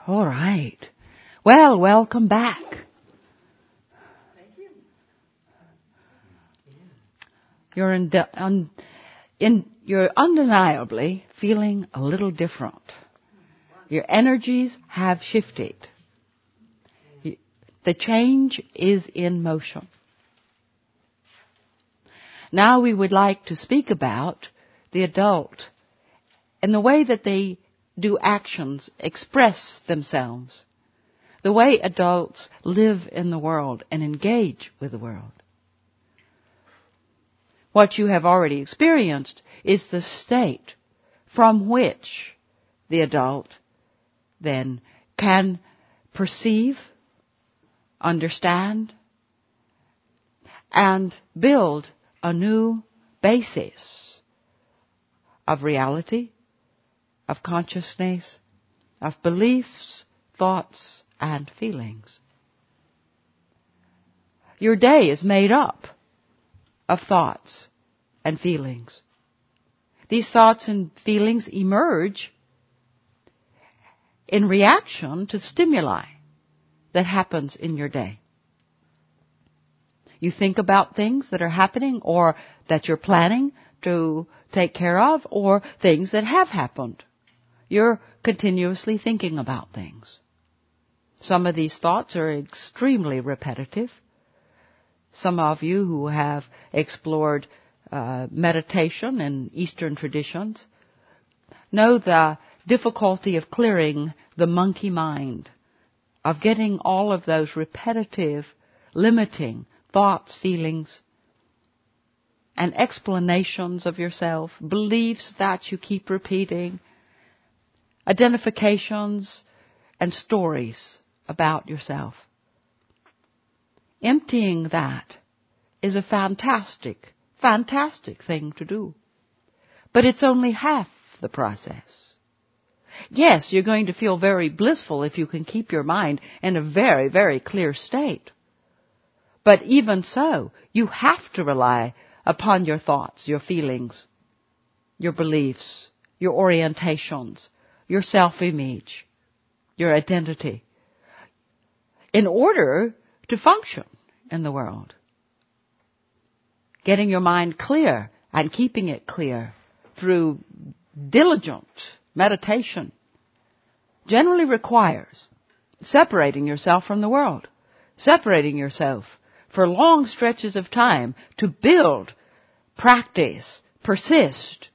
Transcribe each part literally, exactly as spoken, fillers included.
All right. Well, welcome back. Thank you. You're in, un, in, you're undeniably feeling a little different. Your energies have shifted. The change is in motion. Now we would like to speak about the adult and the way that they do actions, express themselves, the way adults live in the world and engage with the world. What you have already experienced is the state from which the adult then can perceive, understand, and build a new basis of reality, of consciousness, of beliefs, thoughts, and feelings. Your day is made up of thoughts and feelings. These thoughts and feelings emerge in reaction to stimuli that happens in your day. You think about things that are happening or that you're planning to take care of or things that have happened. You're continuously thinking about things. Some of these thoughts are extremely repetitive. Some of you who have explored uh, meditation and Eastern traditions know the difficulty of clearing the monkey mind, of getting all of those repetitive, limiting thoughts, feelings, and explanations of yourself, beliefs that you keep repeating, identifications and stories about yourself. Emptying that is a fantastic, fantastic thing to do. But it's only half the process. Yes, you're going to feel very blissful if you can keep your mind in a very, very clear state. But even so, you have to rely upon your thoughts, your feelings, your beliefs, your orientations, your self-image, your identity, in order to function in the world. Getting your mind clear and keeping it clear through diligent meditation generally requires separating yourself from the world, separating yourself for long stretches of time to build, practice, persist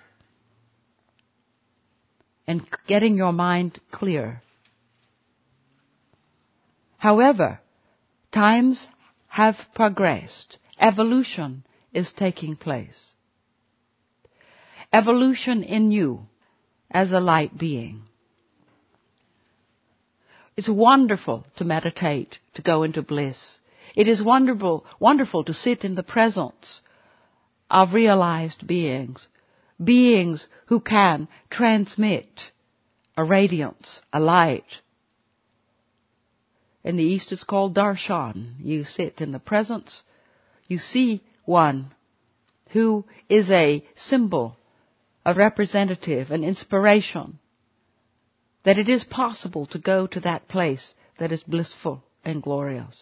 in getting your mind clear. However, times have progressed. Evolution is taking place. Evolution in you as a light being. It's wonderful to meditate, to go into bliss. It is wonderful, wonderful to sit in the presence of realized beings, beings who can transmit a radiance, a light. In the East it's called darshan. You sit in the presence, you see one who is a symbol, a representative, an inspiration, that it is possible to go to that place that is blissful and glorious.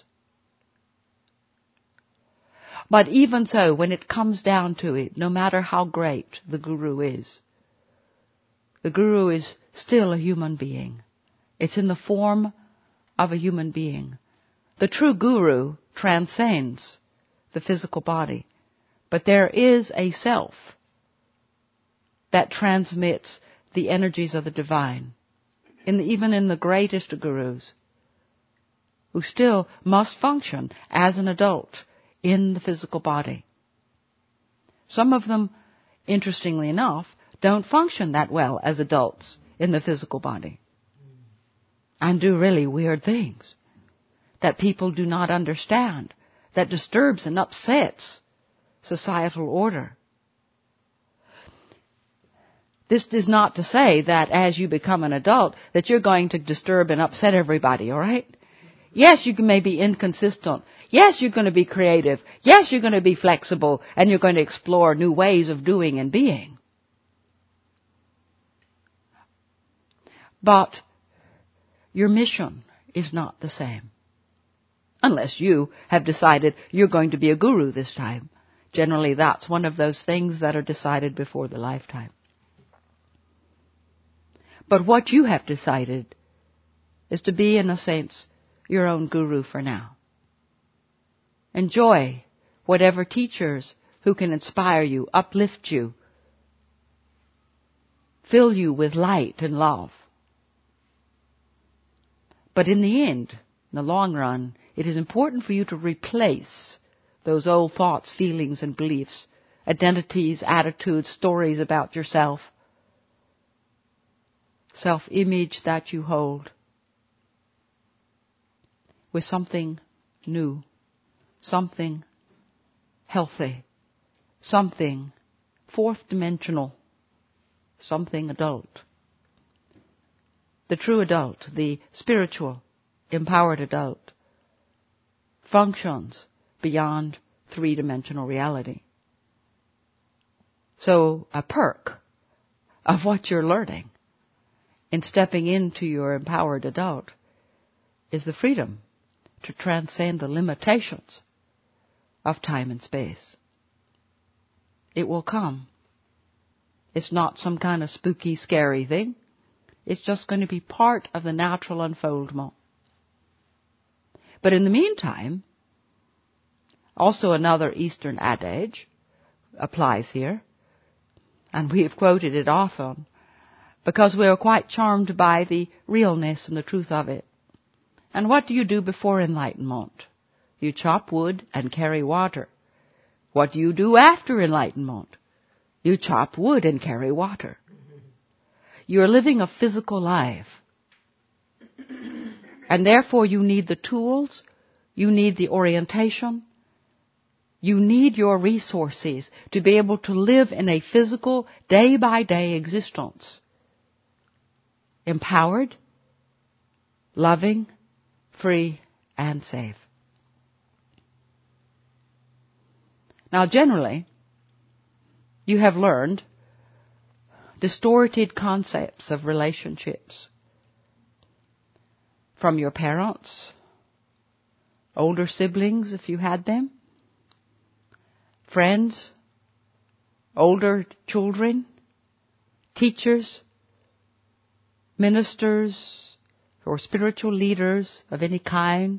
But even so, when it comes down to it, no matter how great the guru is, the guru is still a human being. It's in the form of a human being. The true guru transcends the physical body, but there is a self that transmits the energies of the divine, in the, even in the greatest gurus, who still must function as an adult in the physical body. Some of them, interestingly enough, don't function that well as adults in the physical body, and do really weird things that people do not understand, that disturbs and upsets societal order. This is not to say that as you become an adult that you're going to disturb and upset everybody, all right? Yes, you may be inconsistent. Yes, you're going to be creative. Yes, you're going to be flexible, and you're going to explore new ways of doing and being. But your mission is not the same. Unless you have decided you're going to be a guru this time. Generally, that's one of those things that are decided before the lifetime. But what you have decided is to be, in a sense, your own guru for now. Enjoy whatever teachers who can inspire you, uplift you, fill you with light and love. But in the end, in the long run, it is important for you to replace those old thoughts, feelings, and beliefs, identities, attitudes, stories about yourself, self-image that you hold, with something new, something healthy, something fourth dimensional, something adult. The true adult, the spiritual, empowered adult, functions beyond three-dimensional reality. So a perk of what you're learning in stepping into your empowered adult is the freedom to transcend the limitations of time and space. It will come. It's not some kind of spooky, scary thing. It's just going to be part of the natural unfoldment. But in the meantime, also another Eastern adage applies here, and we have quoted it often, because we are quite charmed by the realness and the truth of it. And what do you do before enlightenment? You chop wood and carry water. What do you do after enlightenment? You chop wood and carry water. You're living a physical life. And therefore you need the tools, you need the orientation, you need your resources to be able to live in a physical, day-by-day existence. Empowered, loving, free, and safe. Now generally, you have learned distorted concepts of relationships from your parents, older siblings if you had them, friends, older children, teachers, ministers, or spiritual leaders of any kind.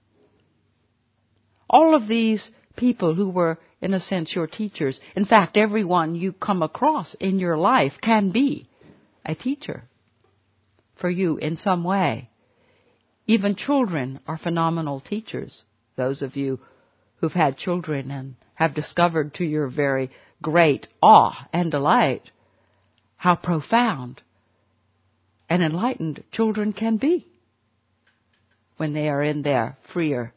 All of these people who were, in a sense, your teachers. In fact, everyone you come across in your life can be a teacher for you in some way. Even children are phenomenal teachers. Those of you who've had children and have discovered to your very great awe and delight how profound and enlightened children can be when they are in their freer,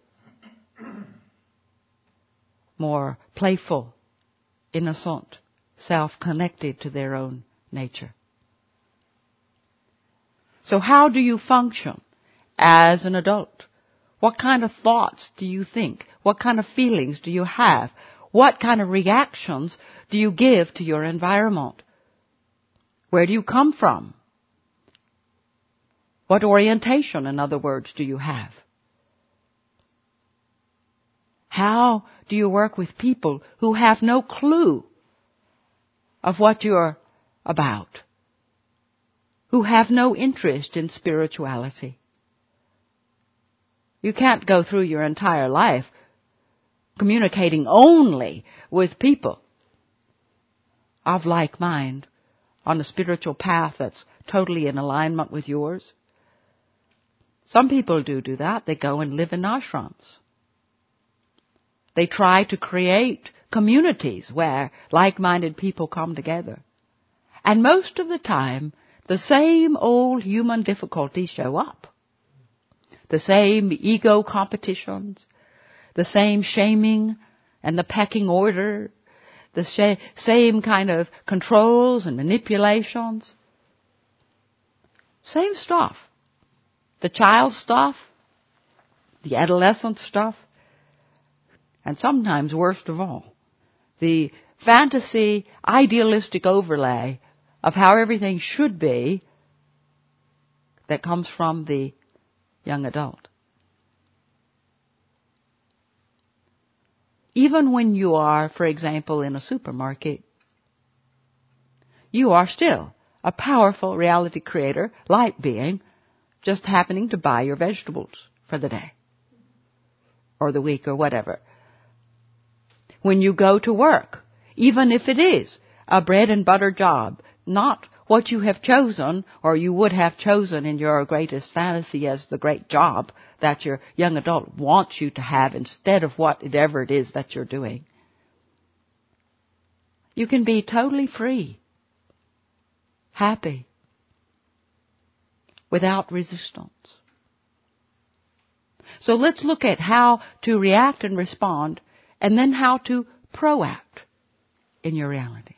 more playful, innocent, self-connected to their own nature. So how do you function as an adult? What kind of thoughts do you think? What kind of feelings do you have? What kind of reactions do you give to your environment? Where do you come from? What orientation, in other words, do you have? How do you work with people who have no clue of what you're about? Who have no interest in spirituality? You can't go through your entire life communicating only with people of like mind on a spiritual path that's totally in alignment with yours. Some people do do that. They go and live in ashrams. They try to create communities where like-minded people come together. And most of the time, the same old human difficulties show up. The same ego competitions, the same shaming and the pecking order, the sh- same kind of controls and manipulations. Same stuff. The child stuff, the adolescent stuff, and sometimes, worst of all, the fantasy, idealistic overlay of how everything should be that comes from the young adult. Even when you are, for example, in a supermarket, you are still a powerful reality creator, light being, just happening to buy your vegetables for the day or the week or whatever. When you go to work, even if it is a bread and butter job, not what you have chosen or you would have chosen in your greatest fantasy as the great job that your young adult wants you to have instead of whatever it is that you're doing. You can be totally free, happy, without resistance. So let's look at how to react and respond, and then how to proact in your reality.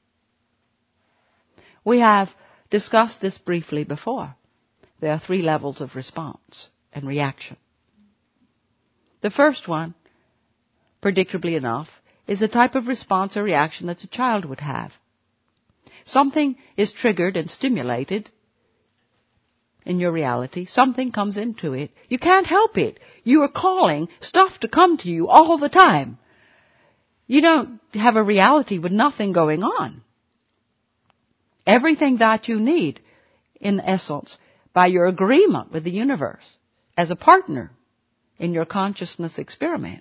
We have discussed this briefly before. There are three levels of response and reaction. The first one, predictably enough, is the type of response or reaction that a child would have. Something is triggered and stimulated in your reality. Something comes into it. You can't help it. You are calling stuff to come to you all the time. You don't have a reality with nothing going on. Everything that you need, in essence, by your agreement with the universe as a partner in your consciousness experiment,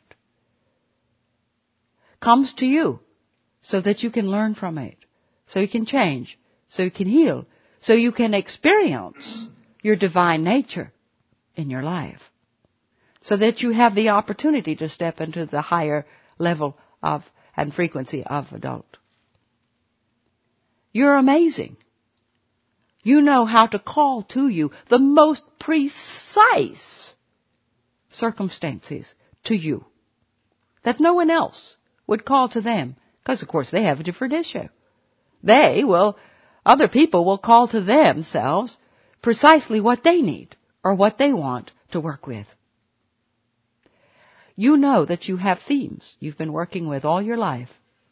comes to you so that you can learn from it, so you can change, so you can heal, so you can experience your divine nature in your life, so that you have the opportunity to step into the higher level of and frequency of adult. You're amazing. You know how to call to you the most precise circumstances to you that no one else would call to them, because of course they have a different issue. They will, other people will call to themselves precisely what they need or what they want to work with. You know that you have themes you've been working with all your life.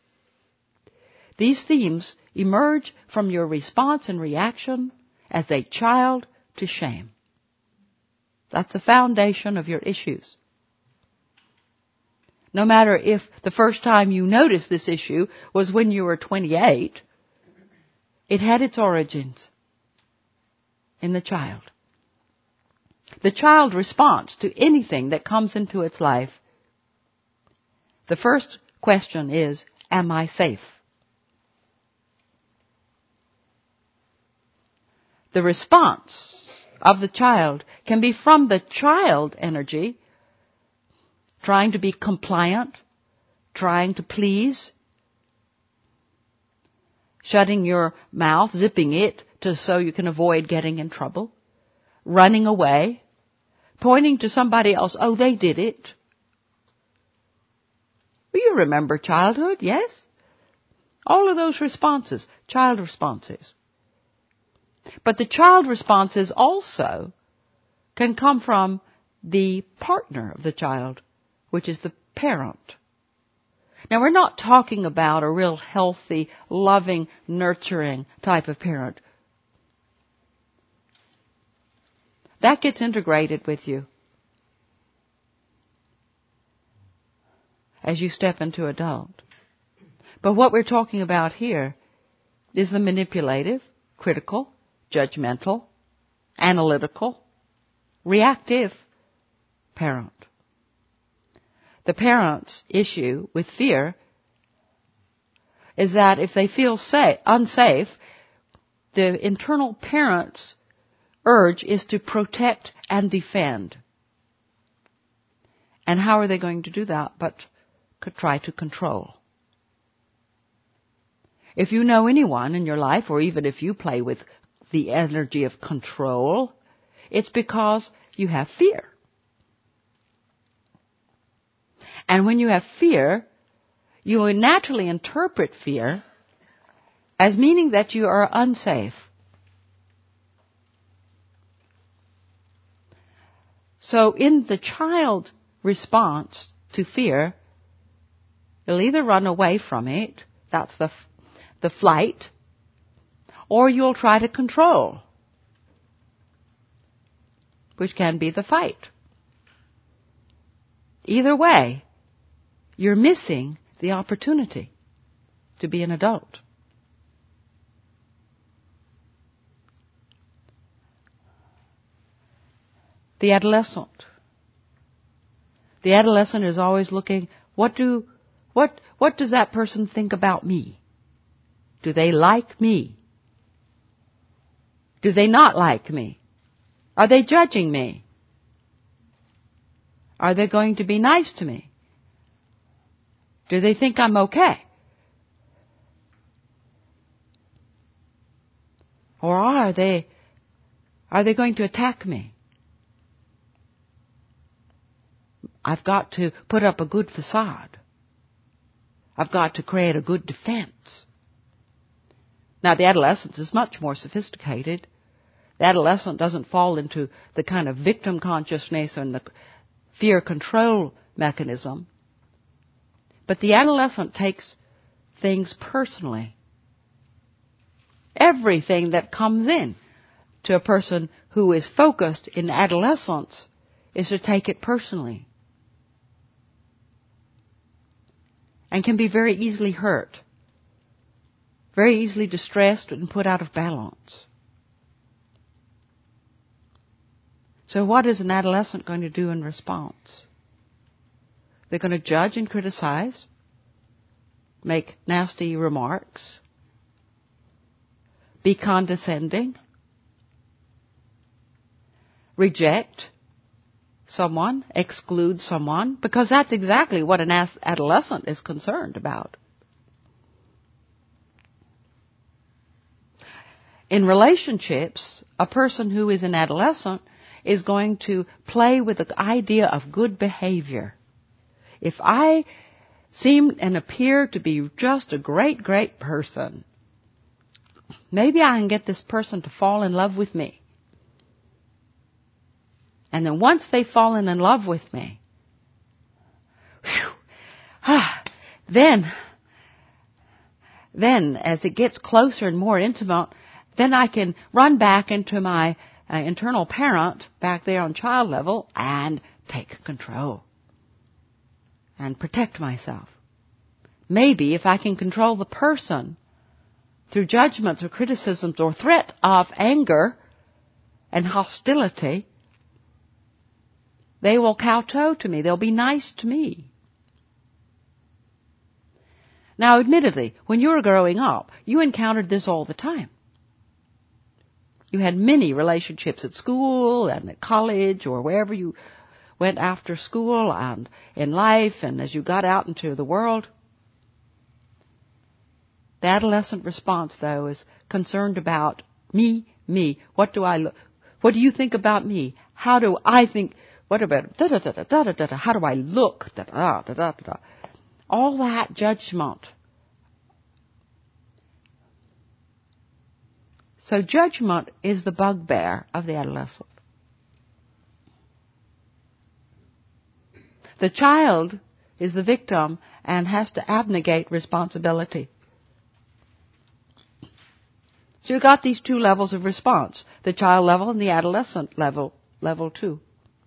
These themes emerge from your response and reaction as a child to shame. That's the foundation of your issues. No matter if the first time you noticed this issue was when you were twenty-eight, it had its origins in the child. The child responds to anything that comes into its life. The first question is, am I safe? The response of the child can be from the child energy, trying to be compliant, trying to please, shutting your mouth, zipping it to so you can avoid getting in trouble, running away, pointing to somebody else, oh, they did it. Well, you remember childhood, yes? All of those responses, child responses. But the child responses also can come from the partner of the child, which is the parent. Now, we're not talking about a real healthy, loving, nurturing type of parent. That gets integrated with you as you step into adult. But what we're talking about here is the manipulative, critical, judgmental, analytical, reactive parent. The parent's issue with fear is that if they feel safe, unsafe, the internal parent's urge is to protect and defend. And how are they going to do that but could try to control? If you know anyone in your life, or even if you play with the energy of control, it's because you have fear. And when you have fear, you will naturally interpret fear as meaning that you are unsafe. So in the child response to fear, you'll either run away from it, that's the the flight, or you'll try to control. which can be the fight. Either way, you're missing the opportunity to be an adult. The adolescent. The adolescent is always looking, what do, what, what does that person think about me? Do they like me? Do they not like me? Are they judging me? Are they going to be nice to me? Do they think I'm okay? Or are they, are they going to attack me? I've got to put up a good facade. I've got to create a good defense. Now, the adolescent is much more sophisticated. The adolescent doesn't fall into the kind of victim consciousness and the fear control mechanism. But the adolescent takes things personally. Everything that comes in to a person who is focused in adolescence is to take it personally. And can be very easily hurt, very easily distressed and put out of balance. So what is an adolescent going to do in response? They're going to judge and criticize, make nasty remarks, be condescending, reject someone, exclude someone, because that's exactly what an adolescent is concerned about. In relationships, a person who is an adolescent is going to play with the idea of good behavior. If I seem and appear to be just a great, great person, maybe I can get this person to fall in love with me. And then once they've fallen in love with me, whew, ah, then, then as it gets closer and more intimate, then I can run back into my uh, internal parent back there on child level and take control and protect myself. Maybe if I can control the person through judgments or criticisms or threat of anger and hostility, they will kowtow to me. They'll be nice to me. Now, admittedly, when you were growing up, you encountered this all the time. You had many relationships at school and at college or wherever you went after school and in life and as you got out into the world. The adolescent response, though, is concerned about me, me. What do I look? What do you think about me? How do I think? What about da da da da da da da? How do I look? Da da da da da. All that judgment. So judgment is the bugbear of the adolescent. The child is the victim and has to abnegate responsibility. So you've got these two levels of response, the child level and the adolescent level, level two.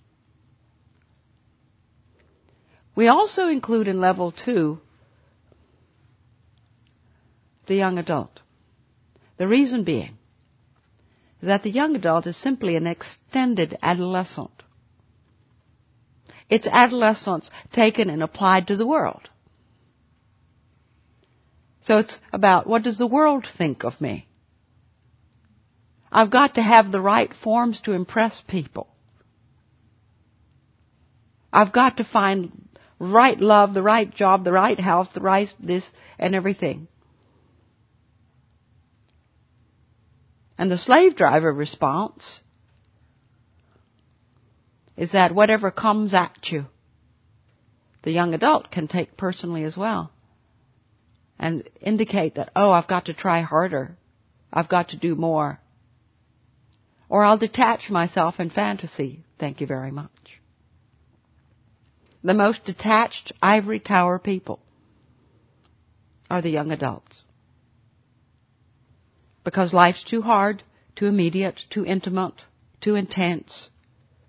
We also include in level two the young adult. The reason being that the young adult is simply an extended adolescent. It's adolescence taken and applied to the world. So it's about, what does the world think of me? I've got to have the right forms to impress people. I've got to find right love, the right job, the right house, the right this and everything. And the slave driver response is that whatever comes at you, the young adult can take personally as well and indicate that, oh, I've got to try harder. I've got to do more. Or I'll detach myself in fantasy. Thank you very much. The most detached ivory tower people are the young adults. Because life's too hard, too immediate, too intimate, too intense.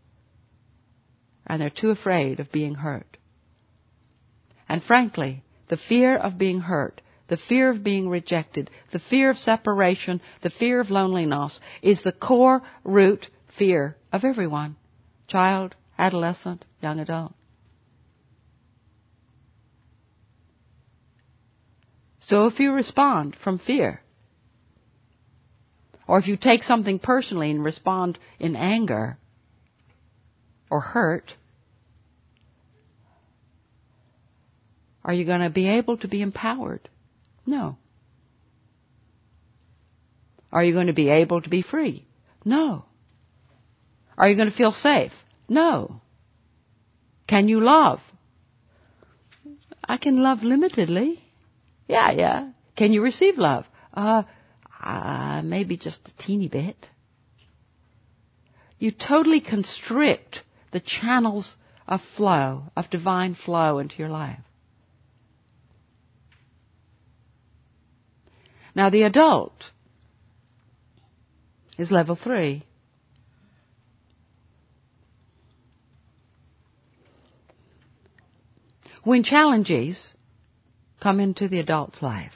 and they're too afraid of being hurt. And frankly, the fear of being hurt, the fear of being rejected, the fear of separation, the fear of loneliness is the core root fear of everyone. Child, adolescent, young adult. So if you respond from fear, or if you take something personally and respond in anger or hurt, are you going to be able to be empowered? No. Are you going to be able to be free? No. Are you going to feel safe? No. Can you love? I can love limitedly. Yeah, yeah. Can you receive love? Uh, uh, maybe just a teeny bit. You totally constrict the channels of flow, of divine flow into your life. Now the adult is level three. When challenges come into the adult's life,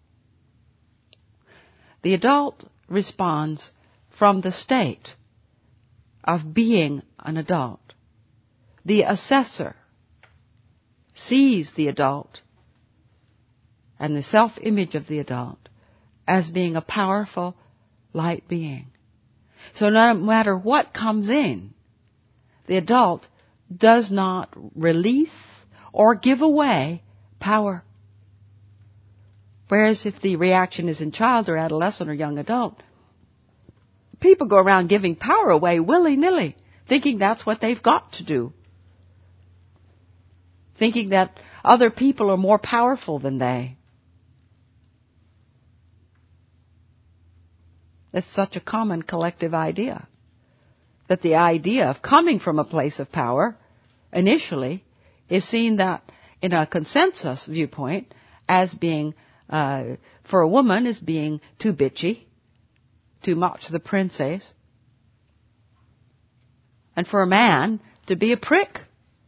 the adult responds from the state of being an adult. The assessor sees the adult and the self-image of the adult as being a powerful light being. So no matter what comes in, the adult does not release or give away power. Whereas if the reaction is in child or adolescent or young adult, people go around giving power away willy-nilly, thinking that's what they've got to do. Thinking that other people are more powerful than they. It's such a common collective idea. That the idea of coming from a place of power, initially, is seen that in a consensus viewpoint as being, uh, for a woman, as being too bitchy, too much the princess, and for a man to be a prick.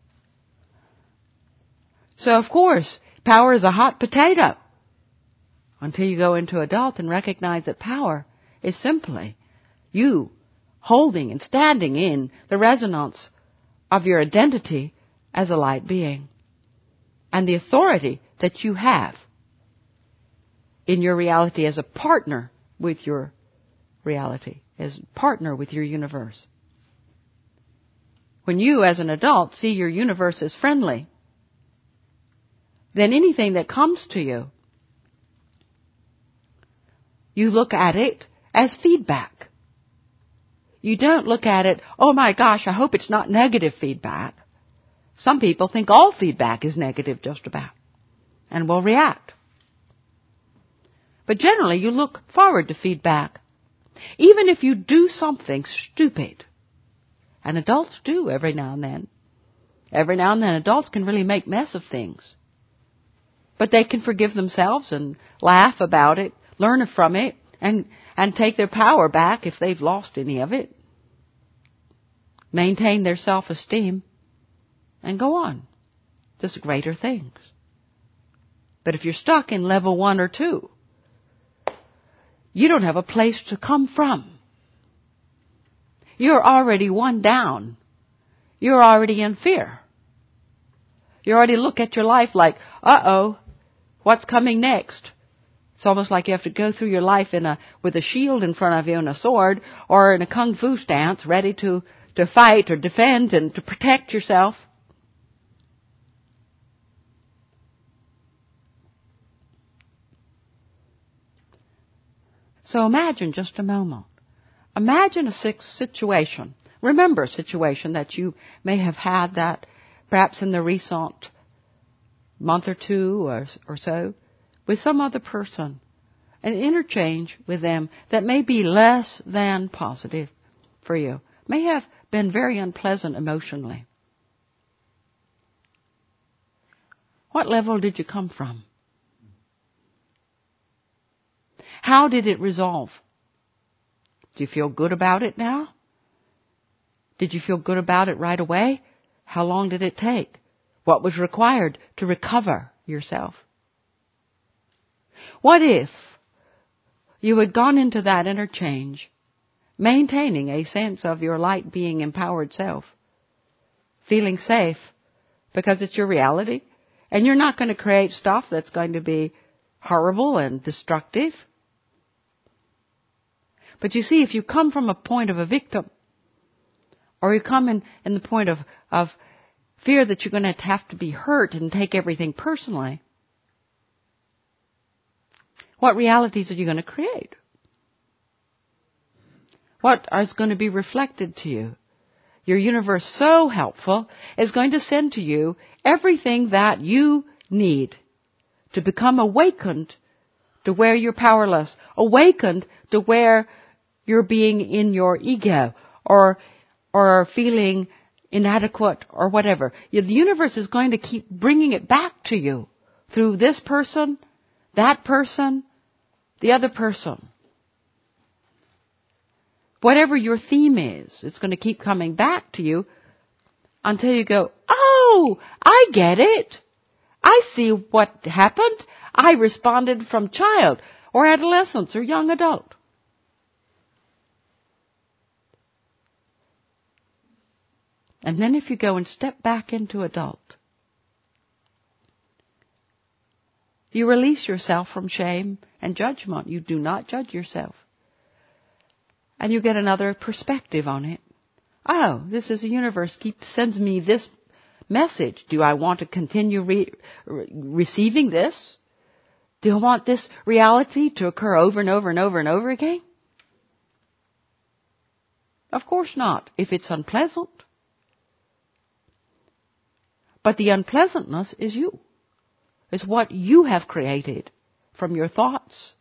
So, of course, power is a hot potato until you go into adult and recognize that power is simply you holding and standing in the resonance of your identity as a light being and the authority that you have in your reality as a partner with your reality, as a partner with your universe. When you, as an adult, see your universe as friendly, then anything that comes to you, you look at it as feedback. You don't look at it, oh my gosh, I hope it's not negative feedback. Some people think all feedback is negative just about and will react. But generally you look forward to feedback. Even if you do something stupid, and adults do every now and then. Every now and then adults can really make mess of things. But they can forgive themselves and laugh about it, learn from it, and, and take their power back if they've lost any of it. Maintain their self-esteem and go on. Just greater things. But if you're stuck in level one or two, you don't have a place to come from. You're already one down. You're already in fear. You already look at your life like, uh-oh, what's coming next? It's almost like you have to go through your life in a with a shield in front of you and a sword, or in a kung fu stance, ready to, to fight or defend and to protect yourself. So imagine just a moment. Imagine a situation. Remember a situation that you may have had that perhaps in the recent month or two or, or so with some other person. An interchange with them that may be less than positive for you. May have been very unpleasant emotionally. What level did you come from? How did it resolve? Do you feel good about it now? Did you feel good about it right away? How long did it take? What was required to recover yourself? What if you had gone into that interchange, maintaining a sense of your light being empowered self, feeling safe because it's your reality, and you're not going to create stuff that's going to be horrible and destructive? But you see, if you come from a point of a victim, or you come in, in the point of, of fear that you're going to have to be hurt and take everything personally, what realities are you going to create? What is going to be reflected to you? Your universe, so helpful, is going to send to you everything that you need to become awakened to where you're powerless, awakened to where you're being in your ego or or feeling inadequate or whatever. The universe is going to keep bringing it back to you through this person, that person, the other person. Whatever your theme is, it's going to keep coming back to you until you go, oh, I get it. I see what happened. I responded from child or adolescence or young adult. And then if you go and step back into adult, you release yourself from shame and judgment. You do not judge yourself. And you get another perspective on it. Oh, this is the universe keeps sends me this message. Do I want to continue re- re- receiving this? Do I want this reality to occur over and over and over and over again? Of course not, if it's unpleasant. But the unpleasantness is you. It's what you have created from your thoughts.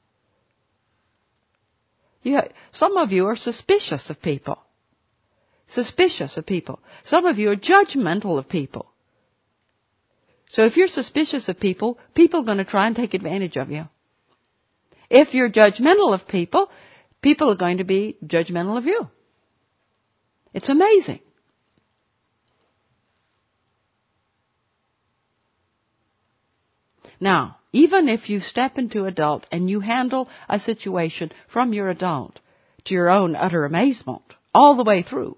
You, some of you are suspicious of people. Suspicious of people. Some of you are judgmental of people. So if you're suspicious of people, people are going to try and take advantage of you. If you're judgmental of people, people are going to be judgmental of you. It's amazing. Now, even if you step into adult and you handle a situation from your adult to your own utter amazement, all the way through,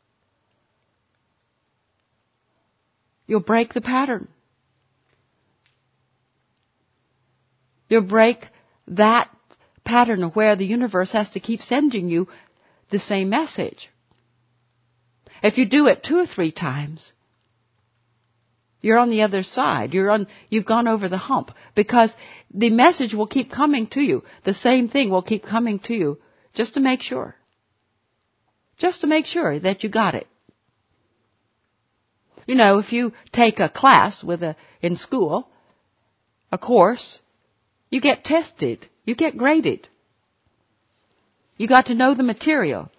you'll break the pattern. You'll break that pattern of where the universe has to keep sending you the same message. If you do it two or three times, you're on the other side. You're on, you've gone over the hump because the message will keep coming to you. The same thing will keep coming to you just to make sure. Just to make sure that you got it. You know, if you take a class with a, in school, a course, you get tested. You get graded. You got to know the material.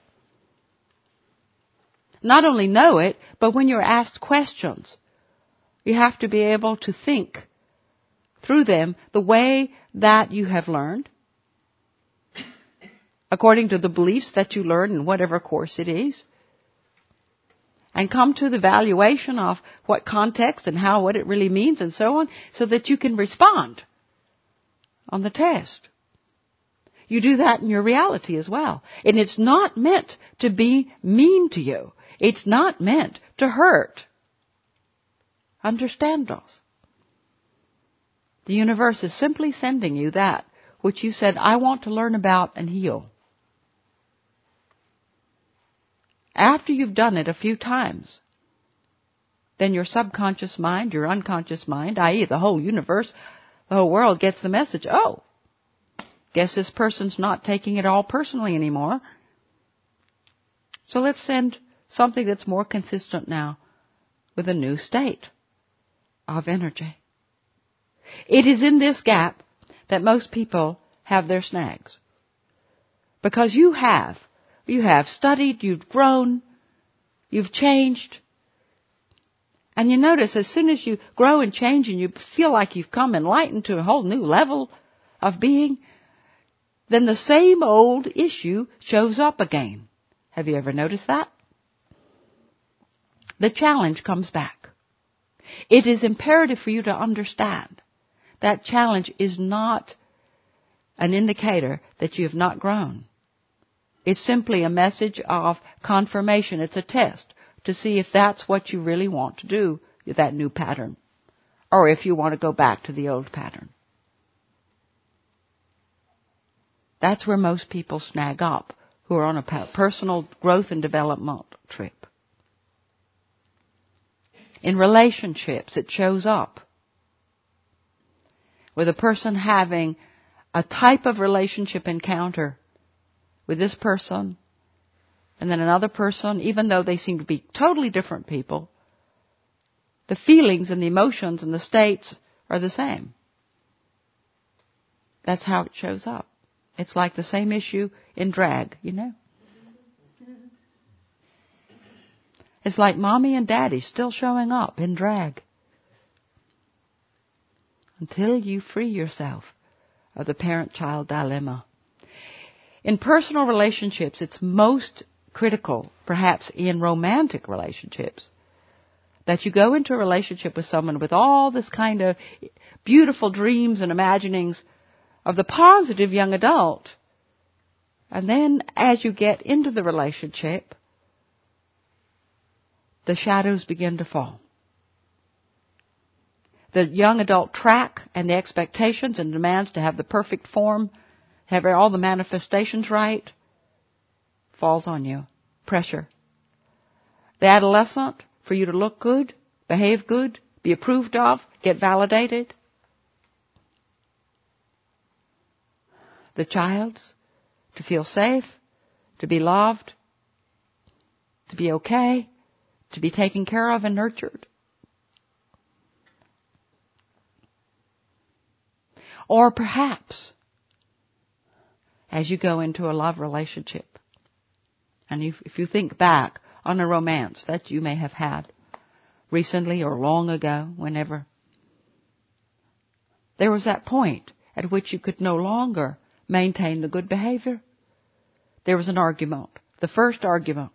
Not only know it, but when you're asked questions, you have to be able to think through them the way that you have learned, according to the beliefs that you learn in whatever course it is, and come to the valuation of what context and how, what it really means and so on, so that you can respond on the test. You do that in your reality as well. And it's not meant to be mean to you. It's not meant to hurt. Understand us. The universe is simply sending you that which you said, I want to learn about and heal. After you've done it a few times, then your subconscious mind, your unconscious mind, that is the whole universe, the whole world gets the message, oh, guess this person's not taking it all personally anymore. So let's send something that's more consistent now with a new state of energy. It is in this gap that most people have their snags. Because you have, you have studied, you've grown, you've changed. And you notice as soon as you grow and change and you feel like you've come enlightened to a whole new level of being, then the same old issue shows up again. Have you ever noticed that? the challenge comes back. It is imperative for you to understand that challenge is not an indicator that you have not grown. It's simply a message of confirmation. It's a test to see if that's what you really want to do, that new pattern, or if you want to go back to the old pattern. That's where most people snag up who are on a personal growth and development trip. In relationships, it shows up with a person having a type of relationship encounter with this person and then another person, even though they seem to be totally different people, the feelings and the emotions and the states are the same. That's how it shows up. It's like the same issue in drag, you know. It's like mommy and daddy still showing up in drag. Until you free yourself of the parent-child dilemma. In personal relationships, it's most critical, perhaps in romantic relationships, that you go into a relationship with someone with all this kind of beautiful dreams and imaginings of the positive young adult. And then as you get into the relationship, the shadows begin to fall. The young adult track and the expectations and demands to have the perfect form, have all the manifestations right, falls on you. Pressure. The adolescent, for you to look good, behave good, be approved of, get validated. The child's, to feel safe, to be loved, to be okay, to be taken care of and nurtured. Or perhaps, as you go into a love relationship, and if, if you think back on a romance that you may have had recently or long ago, whenever, there was that point at which you could no longer maintain the good behavior. There was an argument, the first argument.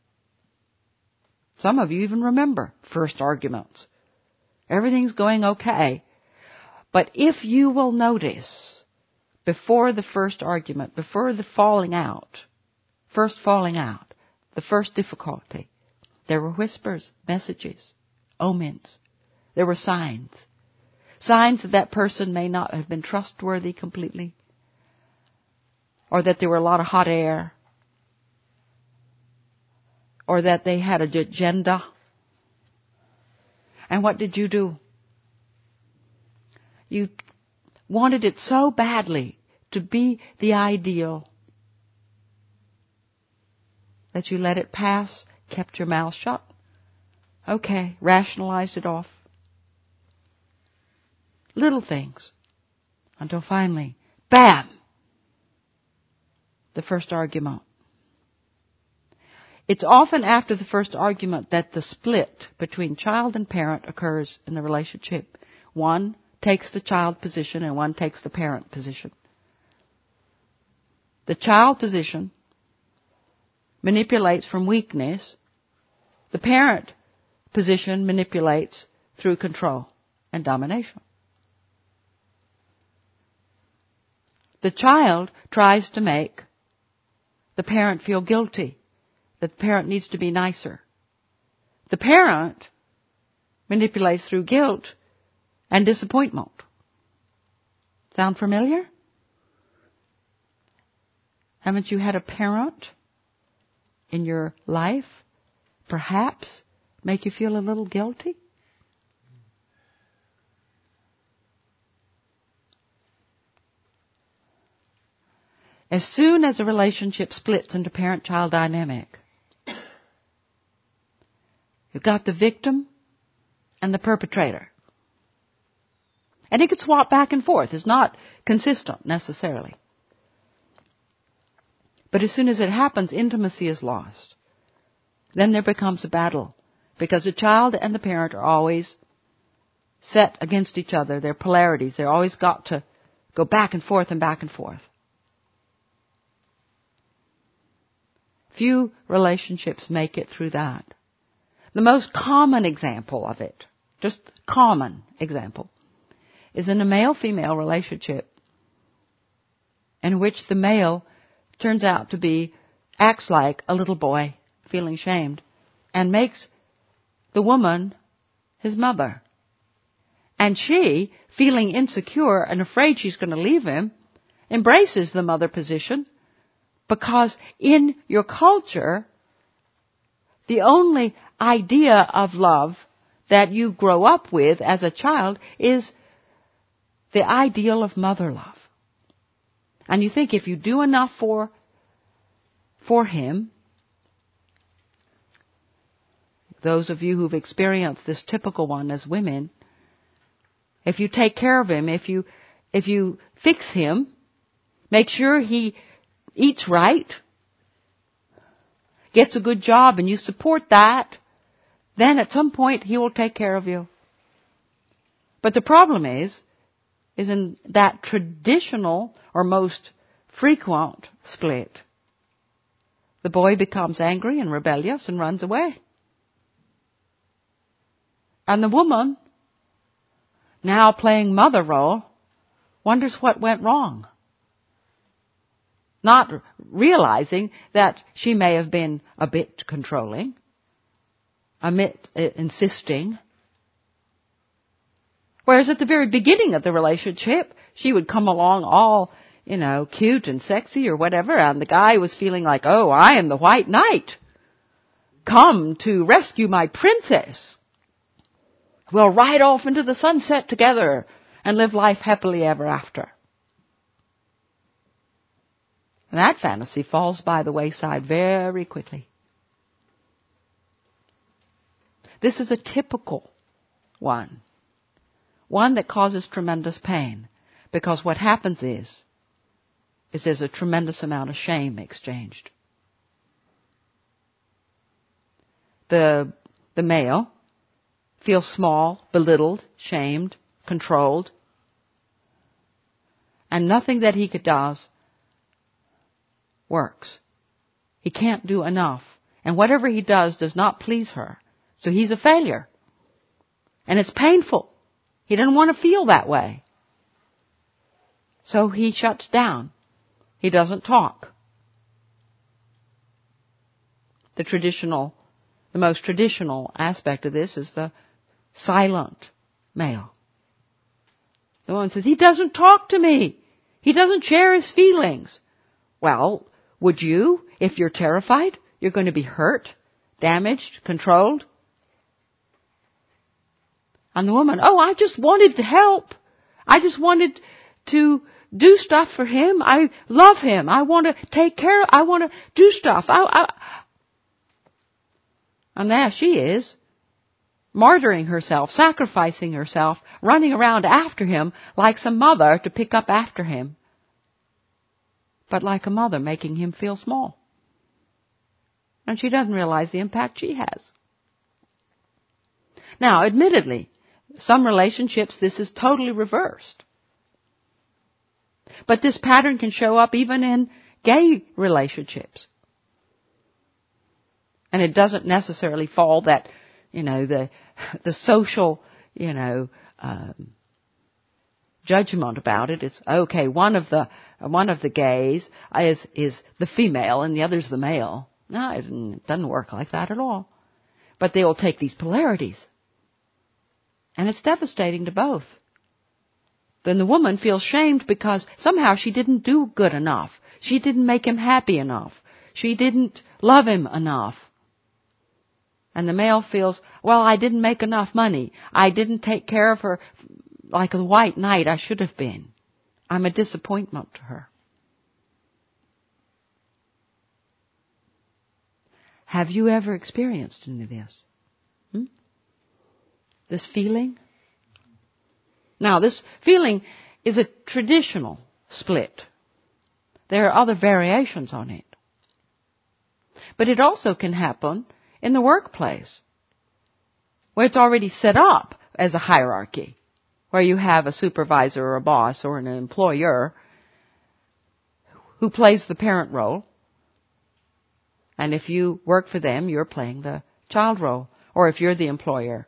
Some of you even remember first arguments. Everything's going okay. But if you will notice, before the first argument, before the falling out, first falling out, the first difficulty, there were whispers, messages, omens. There were signs. Signs that that person may not have been trustworthy completely, or that there were a lot of hot air, or that they had an agenda. And what did you do? You wanted it so badly to be the ideal that you let it pass, kept your mouth shut. Okay, rationalized it off. Little things. Until finally, bam! The first argument. It's often after the first argument that the split between child and parent occurs in the relationship. One takes the child position and one takes the parent position. The child position manipulates from weakness. The parent position manipulates through control and domination. The child tries to make the parent feel guilty, that the parent needs to be nicer. The parent manipulates through guilt and disappointment. Sound familiar? Haven't you had a parent in your life perhaps make you feel a little guilty? As soon as a relationship splits into parent-child dynamic, you've got the victim and the perpetrator. And it could swap back and forth. It's not consistent necessarily. But as soon as it happens, intimacy is lost. Then there becomes a battle, because the child and the parent are always set against each other. They're polarities. They're always got to go back and forth and back and forth. Few relationships make it through that. The most common example of it, just common example, is in a male-female relationship in which the male turns out to be, acts like a little boy feeling shamed and makes the woman his mother. And she, feeling insecure and afraid she's going to leave him, embraces the mother position because in your culture, the only idea of love that you grow up with as a child is the ideal of mother love. And you think if you do enough for, for him, those of you who've experienced this typical one as women, if you take care of him, if you, if you fix him, make sure he eats right, gets a good job, and you support that, then at some point he will take care of you. But the problem is, is in that traditional or most frequent split, the boy becomes angry and rebellious and runs away. And the woman, now playing mother role, wonders what went wrong. Not realizing that she may have been a bit controlling, a bit uh, insisting. Whereas at the very beginning of the relationship, she would come along all, you know, cute and sexy or whatever, and the guy was feeling like, oh, I am the white knight, come to rescue my princess. We'll ride off into the sunset together and live life happily ever after. And that fantasy falls by the wayside very quickly. This is a typical one. One that causes tremendous pain. Because what happens is, is there's a tremendous amount of shame exchanged. The, the male feels small, belittled, shamed, controlled. And nothing that he does works. He can't do enough. And whatever he does does not please her. So he's a failure. And it's painful. He doesn't want to feel that way. So he shuts down. He doesn't talk. The traditional, the most traditional aspect of this is the silent male. The woman says, he doesn't talk to me. He doesn't share his feelings. Well, would you, if you're terrified, you're going to be hurt, damaged, controlled? And the woman, oh, I just wanted to help. I just wanted to do stuff for him. I love him. I want to take care of, I want to do stuff. I, I. And there she is, martyring herself, sacrificing herself, running around after him like some mother to pick up after him. But like a mother making him feel small. And she doesn't realize the impact she has. Now, admittedly, some relationships this is totally reversed. But this pattern can show up even in gay relationships. And it doesn't necessarily fall that, you know, the the social, you know, um, judgment about it is, okay, one of the one of the gays is is the female and the other's the male. No, it doesn't work like that at all. But they will take these polarities. And it's devastating to both. Then the woman feels shamed because somehow she didn't do good enough. She didn't make him happy enough. She didn't love him enough. And the male feels, well, I didn't make enough money. I didn't take care of her like a white knight I should have been. I'm a disappointment to her. Have you ever experienced any of this? Hmm? This feeling? Now, this feeling is a traditional split. There are other variations on it. But it also can happen in the workplace, where it's already set up as a hierarchy, where you have a supervisor or a boss or an employer who plays the parent role. And if you work for them, you're playing the child role. or if you're the employer.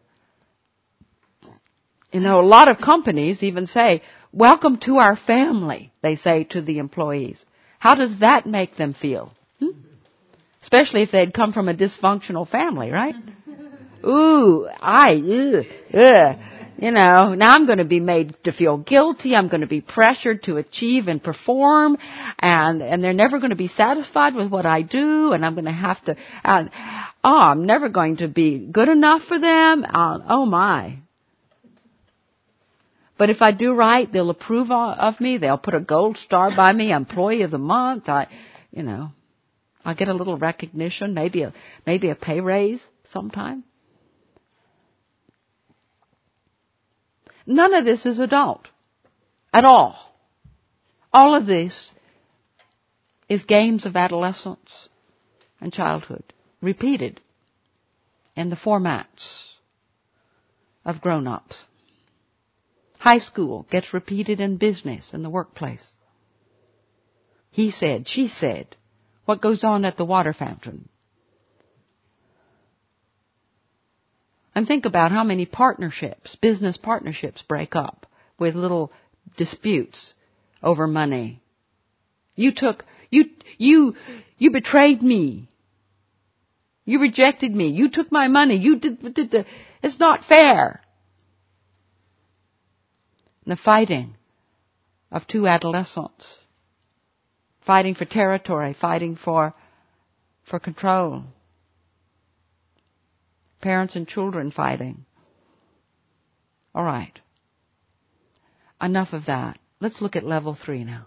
You know, a lot of companies even say, welcome to our family, they say to the employees. How does that make them feel? Hmm? Especially if they'd come from a dysfunctional family, right? Ooh, I, ugh, ugh. You know, now I'm going to be made to feel guilty. I'm going to be pressured to achieve and perform, and and they're never going to be satisfied with what I do, and I'm going to have to, uh, oh, I'm never going to be good enough for them. Uh, oh my. But if I do right, they'll approve of me. They'll put a gold star by me, Employee of the Month. I, you know, I'll get a little recognition, maybe a maybe a pay raise sometime. None of this is adult at all. All of this is games of adolescence and childhood, repeated in the formats of grown-ups. High school gets repeated in business, in the workplace. He said, she said, what goes on at the water fountain. And think about how many partnerships, business partnerships, break up with little disputes over money. You took, you, you, you betrayed me. You rejected me. You took my money. You did, did the, it's not fair. And the fighting of two adolescents. Fighting for territory, fighting for, for control. Parents and children fighting. All right. Enough of that. Let's look at level three now.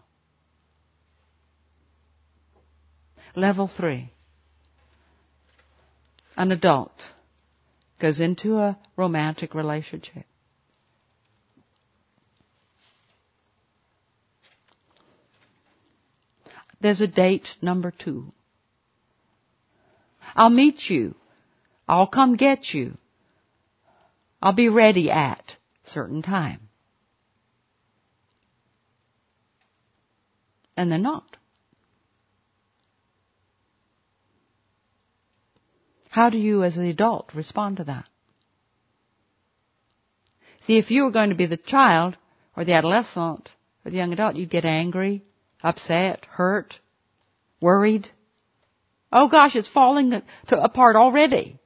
Level three. An adult goes into a romantic relationship. There's a date number two. I'll meet you. I'll come get you. I'll be ready at a certain time. And they're not. How do you as an adult respond to that? See, if you were going to be the child or the adolescent or the young adult, you'd get angry, upset, hurt, worried. Oh gosh, it's falling to, apart already.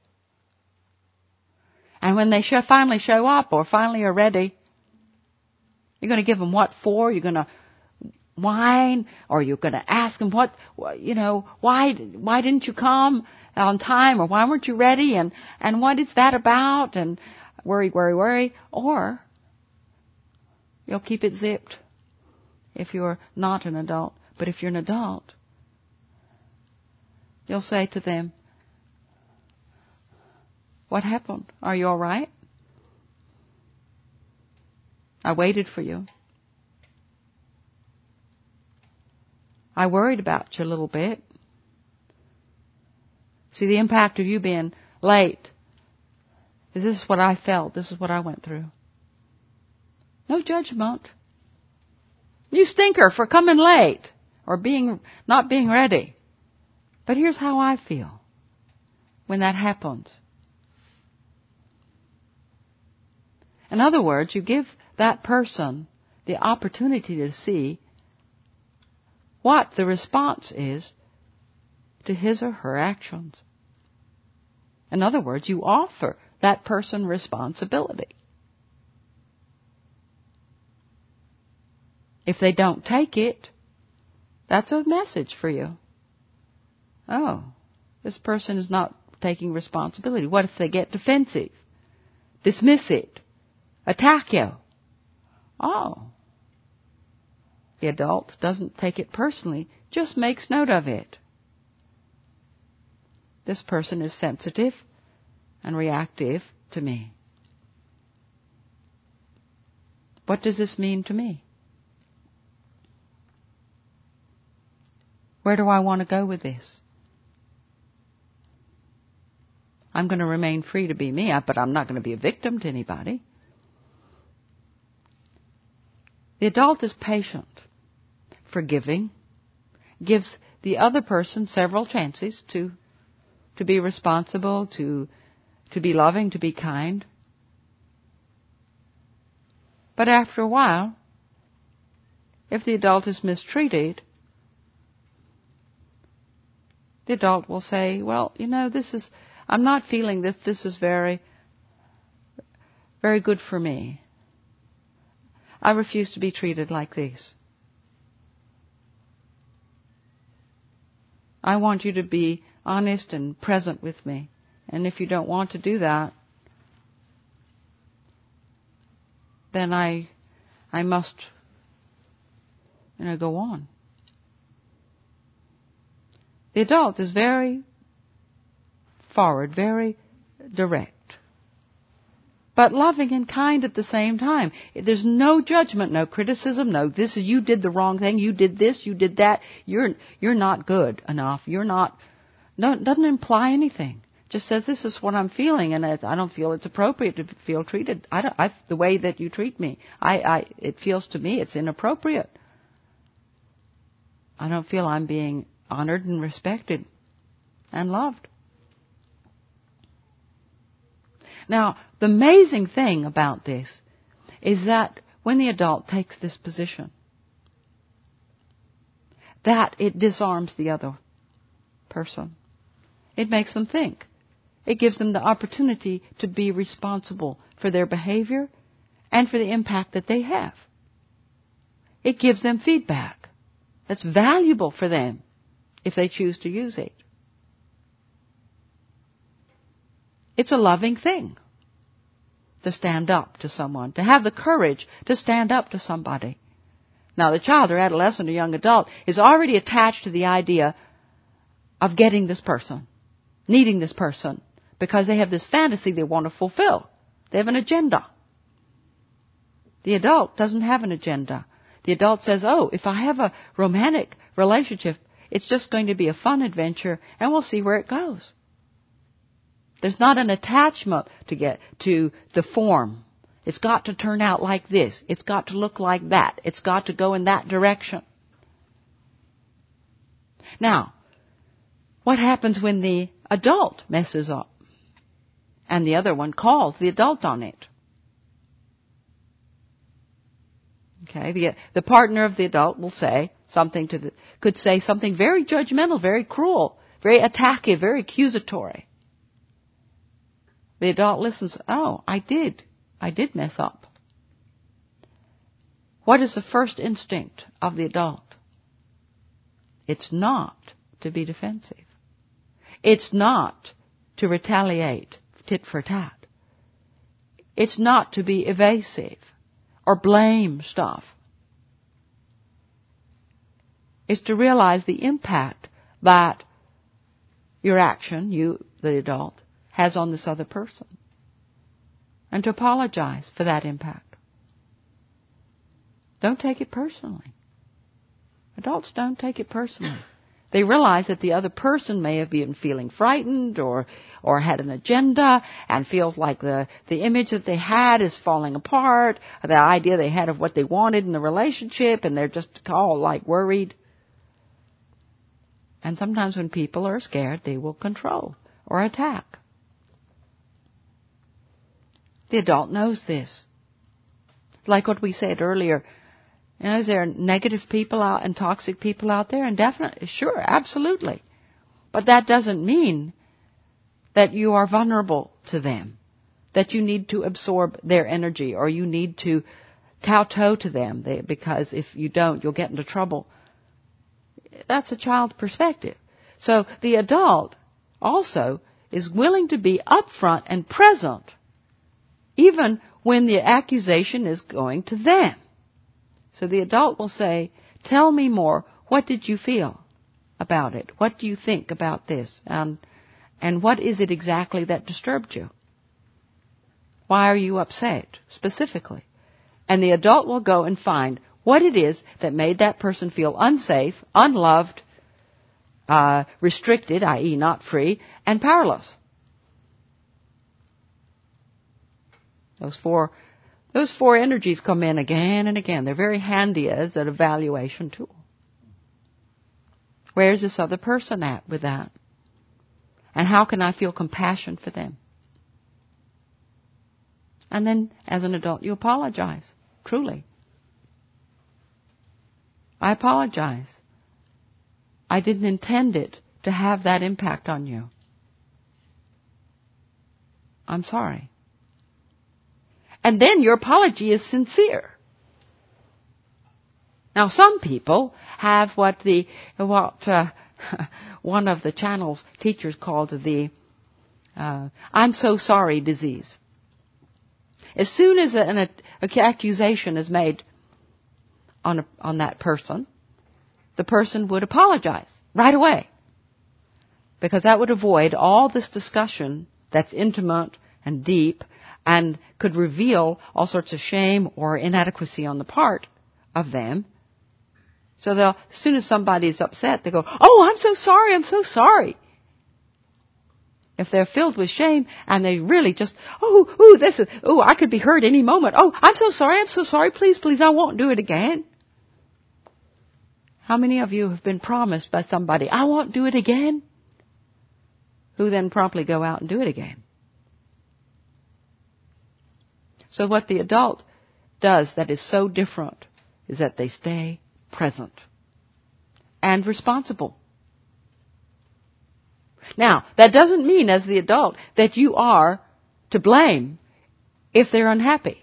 And when they show, finally show up or finally are ready, you're going to give them what for? You're going to whine, or you're going to ask them what, you know, why, why didn't you come on time, or why weren't you ready, and, and what is that about, and worry, worry, worry, or you'll keep it zipped if you're not an adult. But if you're an adult, you'll say to them, what happened? Are you all right? I waited for you. I worried about you a little bit. See, the impact of you being late is this is what I felt. This is what I went through. No judgment. You stinker for coming late or being not being ready. But here's how I feel when that happens. In other words, you give that person the opportunity to see what the response is to his or her actions. In other words, you offer that person responsibility. If they don't take it, that's a message for you. Oh, this person is not taking responsibility. What if they get defensive, dismiss it, attack you? Oh. The adult doesn't take it personally, just makes note of it. This person is sensitive and reactive to me. What does this mean to me? Where do I want to go with this? I'm going to remain free to be me, but I'm not going to be a victim to anybody. The adult is patient, forgiving, gives the other person several chances to to be responsible, to to be loving, to be kind. But after a while, if the adult is mistreated, the adult will say, well, you know, this is, I'm not feeling this, this is very, very good for me. I refuse to be treated like this. I want you to be honest and present with me. And if you don't want to do that, then I, I must, you know, go on. The adult is very forward, very direct, but loving and kind at the same time. There's no judgment, no criticism, no, this is, you did the wrong thing, you did this, you did that, you're, you're not good enough, you're not, no, it doesn't imply anything. Just says, this is what I'm feeling, and I don't feel it's appropriate to feel treated. I don't, I, the way that you treat me, I, I, it feels to me it's inappropriate. I don't feel I'm being honored and respected and loved. Now, the amazing thing about this is that when the adult takes this position, that it disarms the other person. It makes them think. It gives them the opportunity to be responsible for their behavior and for the impact that they have. It gives them feedback that's valuable for them if they choose to use it. It's a loving thing to stand up to someone, to have the courage to stand up to somebody. Now, the child or adolescent or young adult is already attached to the idea of getting this person, needing this person, because they have this fantasy they want to fulfill. They have an agenda. The adult doesn't have an agenda. The adult says, oh, if I have a romantic relationship, it's just going to be a fun adventure, and we'll see where it goes. There's not an attachment to get to the form. It's got to turn out like this. It's got to look like that. It's got to go in that direction. Now, what happens when the adult messes up and the other one calls the adult on it? Okay, the, the partner of the adult will say something to the, could say something very judgmental, very cruel, very attacking, very accusatory. The adult listens, oh, I did. I did mess up. What is the first instinct of the adult? It's not to be defensive. It's not to retaliate tit for tat. It's not to be evasive or blame stuff. It's to realize the impact that your action, you, the adult, has on this other person. And to apologize for that impact. Don't take it personally. Adults don't take it personally. They realize that the other person may have been feeling frightened or or had an agenda and feels like the, the image that they had is falling apart, or the idea they had of what they wanted in the relationship, and they're just all like worried. And sometimes when people are scared, they will control or attack. The adult knows this. Like what we said earlier, you know, is there negative people out and toxic people out there? And definitely, sure, absolutely. But that doesn't mean that you are vulnerable to them, that you need to absorb their energy or you need to kowtow to them, they, because if you don't, you'll get into trouble. That's a child's perspective. So the adult also is willing to be upfront and present, even when the accusation is going to them. So the adult will say, tell me more. What did you feel about it? What do you think about this? And, and what is it exactly that disturbed you? Why are you upset specifically? And the adult will go and find what it is that made that person feel unsafe, unloved, uh, restricted, that is not free, and powerless. Those four, those four energies come in again and again. They're very handy as an evaluation tool. Where's this other person at with that? And how can I feel compassion for them? And then, as an adult, you apologize. Truly. I apologize. I didn't intend it to have that impact on you. I'm sorry. And then your apology is sincere. Now, some people have what the what uh, one of the channel's teachers called the uh, "I'm so sorry" disease. As soon as an, an accusation is made on a, on that person, the person would apologize right away, because that would avoid all this discussion that's intimate and deep and could reveal all sorts of shame or inadequacy on the part of them. So they'll, as soon as somebody's upset, they go, "Oh, I'm so sorry, I'm so sorry." If they're filled with shame and they really just, oh, oh, this is, oh, I could be hurt any moment. Oh, I'm so sorry, I'm so sorry. Please, please, I won't do it again. How many of you have been promised by somebody, "I won't do it again," who then promptly go out and do it again? So what the adult does that is so different is that they stay present and responsible. Now, that doesn't mean as the adult that you are to blame if they're unhappy.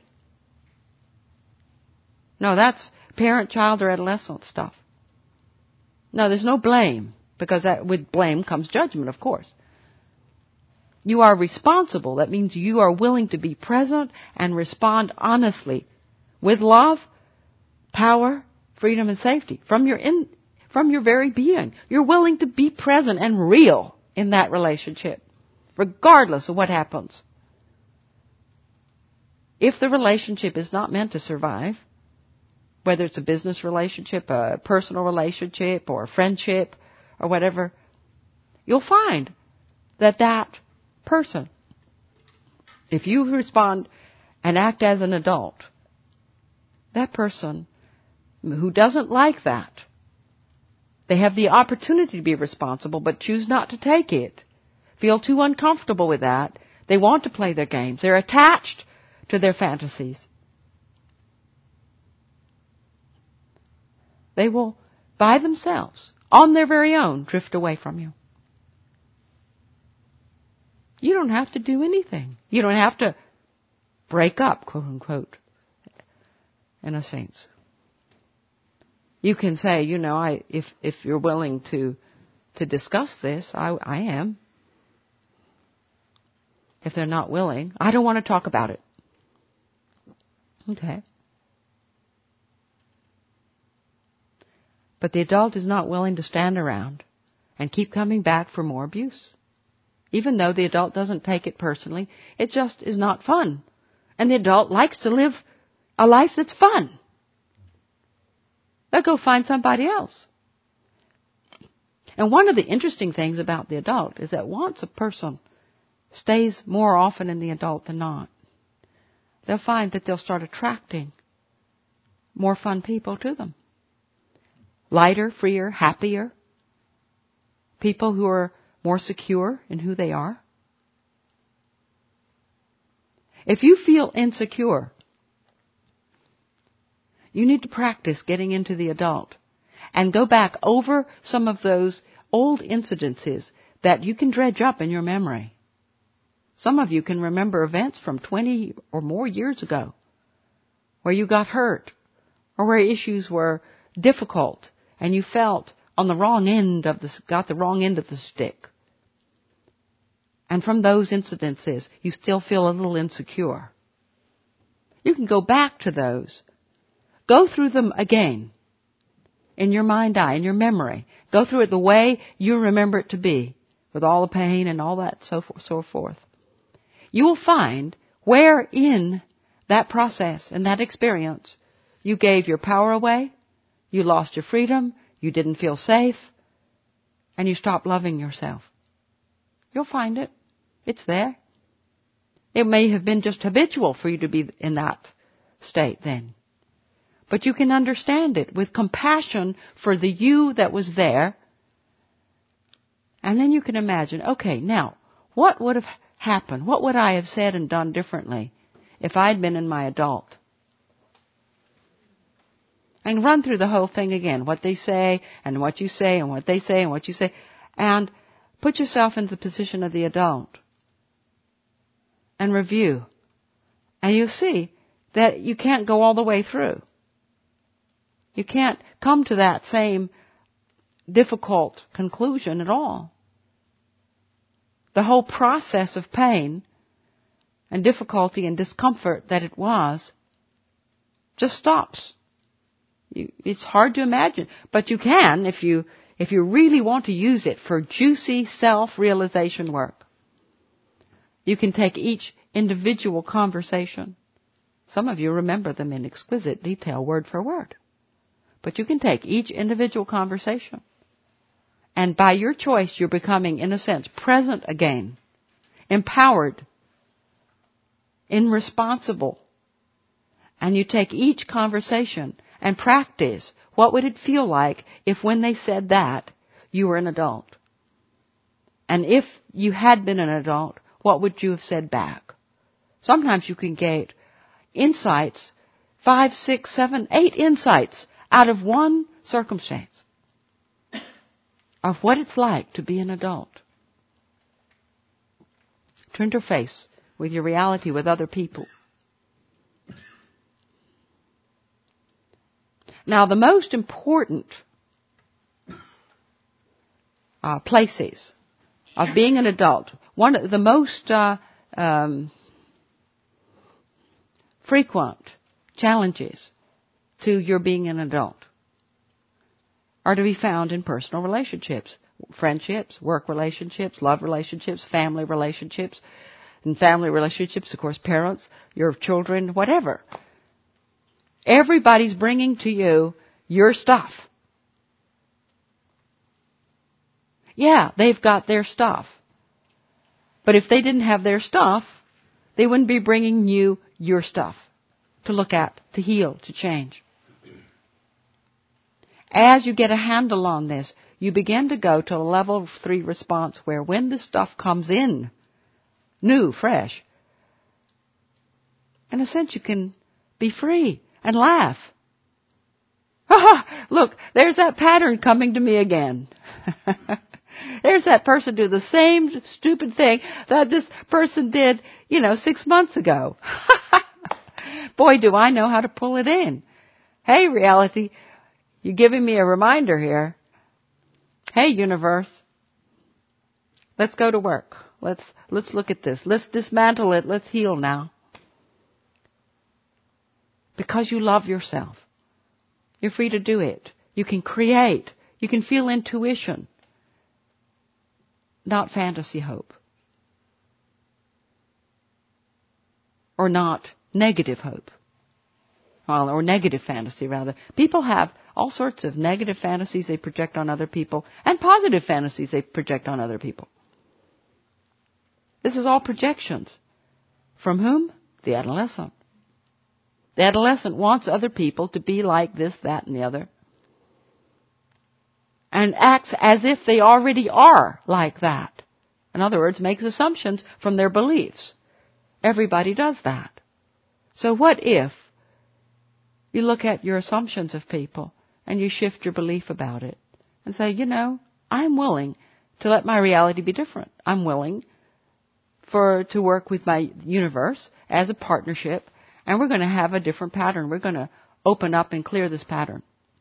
No, that's parent, child, or adolescent stuff. No, there's no blame, because that, with blame comes judgment, of course. You are responsible. That means you are willing to be present and respond honestly with love, power, freedom, and safety from your in, from your very being. You're willing to be present and real in that relationship, regardless of what happens. If the relationship is not meant to survive, whether it's a business relationship, a personal relationship, or a friendship, or whatever, you'll find that that person, if you respond and act as an adult, that person who doesn't like that, they have the opportunity to be responsible but choose not to take it, feel too uncomfortable with that, they want to play their games, they're attached to their fantasies, they will, by themselves, on their very own, drift away from you. You don't have to do anything. You don't have to break up, quote unquote, in a sense. You can say, you know, I if if you're willing to to discuss this, I I am. If they're not willing, I don't want to talk about it. Okay. But the adult is not willing to stand around and keep coming back for more abuse. Even though the adult doesn't take it personally, it just is not fun. And the adult likes to live a life that's fun. They'll go find somebody else. And one of the interesting things about the adult is that once a person stays more often in the adult than not, they'll find that they'll start attracting more fun people to them. Lighter, freer, happier. People who are more secure in who they are. If you feel insecure, you need to practice getting into the adult and go back over some of those old incidences that you can dredge up in your memory. Some of you can remember events from twenty or more years ago where you got hurt or where issues were difficult and you felt on the wrong end of the, got the wrong end of the stick. And from those incidences, you still feel a little insecure. You can go back to those. Go through them again. In your mind eye, in your memory. Go through it the way you remember it to be. With all the pain and all that, so forth, so forth. You will find where in that process, in that experience, you gave your power away, you lost your freedom, you didn't feel safe, and you stopped loving yourself. You'll find it. It's there. It may have been just habitual for you to be in that state then. But you can understand it with compassion for the you that was there. And then you can imagine, okay, now, what would have happened? What would I have said and done differently if I'd been in my adult. And run through the whole thing again, what they say and what you say and what they say and what you say. And put yourself in the position of the adult. And review. And you'll see that you can't go all the way through. You can't come to that same difficult conclusion at all. The whole process of pain and difficulty and discomfort that it was just stops. You, it's hard to imagine, but you can if you if you really want to use it for juicy self-realization work. You can take each individual conversation. Some of you remember them in exquisite detail, word for word. But you can take each individual conversation. And by your choice, you're becoming, in a sense, present again, empowered, irresponsible. And you take each conversation and practice. What would it feel like if when they said that, you were an adult? And if you had been an adult, what would you have said back? Sometimes you can get insights, five, six, seven, eight insights out of one circumstance of what it's like to be an adult. To interface with your reality with other people. Now, the most important uh, places of being an adult, one of the most uh, um, frequent challenges to your being an adult are to be found in personal relationships, friendships, work relationships, love relationships, family relationships, and family relationships, of course, parents, your children, whatever. Everybody's bringing to you your stuff. Yeah, they've got their stuff. But if they didn't have their stuff, they wouldn't be bringing you your stuff to look at, to heal, to change. As you get a handle on this, you begin to go to a level three response where when the stuff comes in, new, fresh, in a sense you can be free and laugh. Ha! Look, there's that pattern coming to me again. There's that person do the same stupid thing that this person did, you know, six months ago. Boy, do I know how to pull it in. Hey, reality, you're giving me a reminder here. Hey, universe, let's go to work. Let's let's look at this. Let's dismantle it. Let's heal now. Because you love yourself. You're free to do it. You can create. You can feel intuition. Not fantasy hope. Or not negative hope. Well, or negative fantasy, rather. People have all sorts of negative fantasies they project on other people and positive fantasies they project on other people. This is all projections. From whom? The adolescent. The adolescent wants other people to be like this, that, and the other. And acts as if they already are like that. In other words, makes assumptions from their beliefs. Everybody does that. So what if you look at your assumptions of people and you shift your belief about it and say, you know, I'm willing to let my reality be different. I'm willing for to work with my universe as a partnership, and we're going to have a different pattern. We're going to open up and clear this pattern.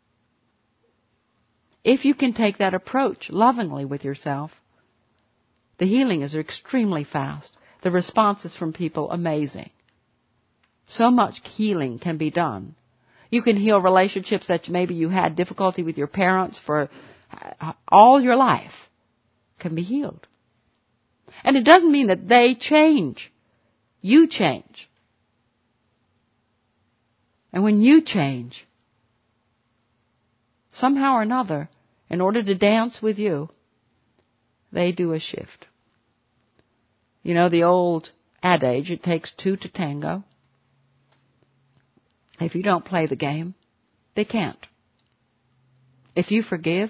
If you can take that approach lovingly with yourself, the healing is extremely fast. The responses from people, amazing. So much healing can be done. You can heal relationships that maybe you had difficulty with your parents for all your life. Can be healed. And it doesn't mean that they change. You change. And when you change, somehow or another, in order to dance with you, they do a shift. You know the old adage, it takes two to tango. If you don't play the game, they can't. If you forgive,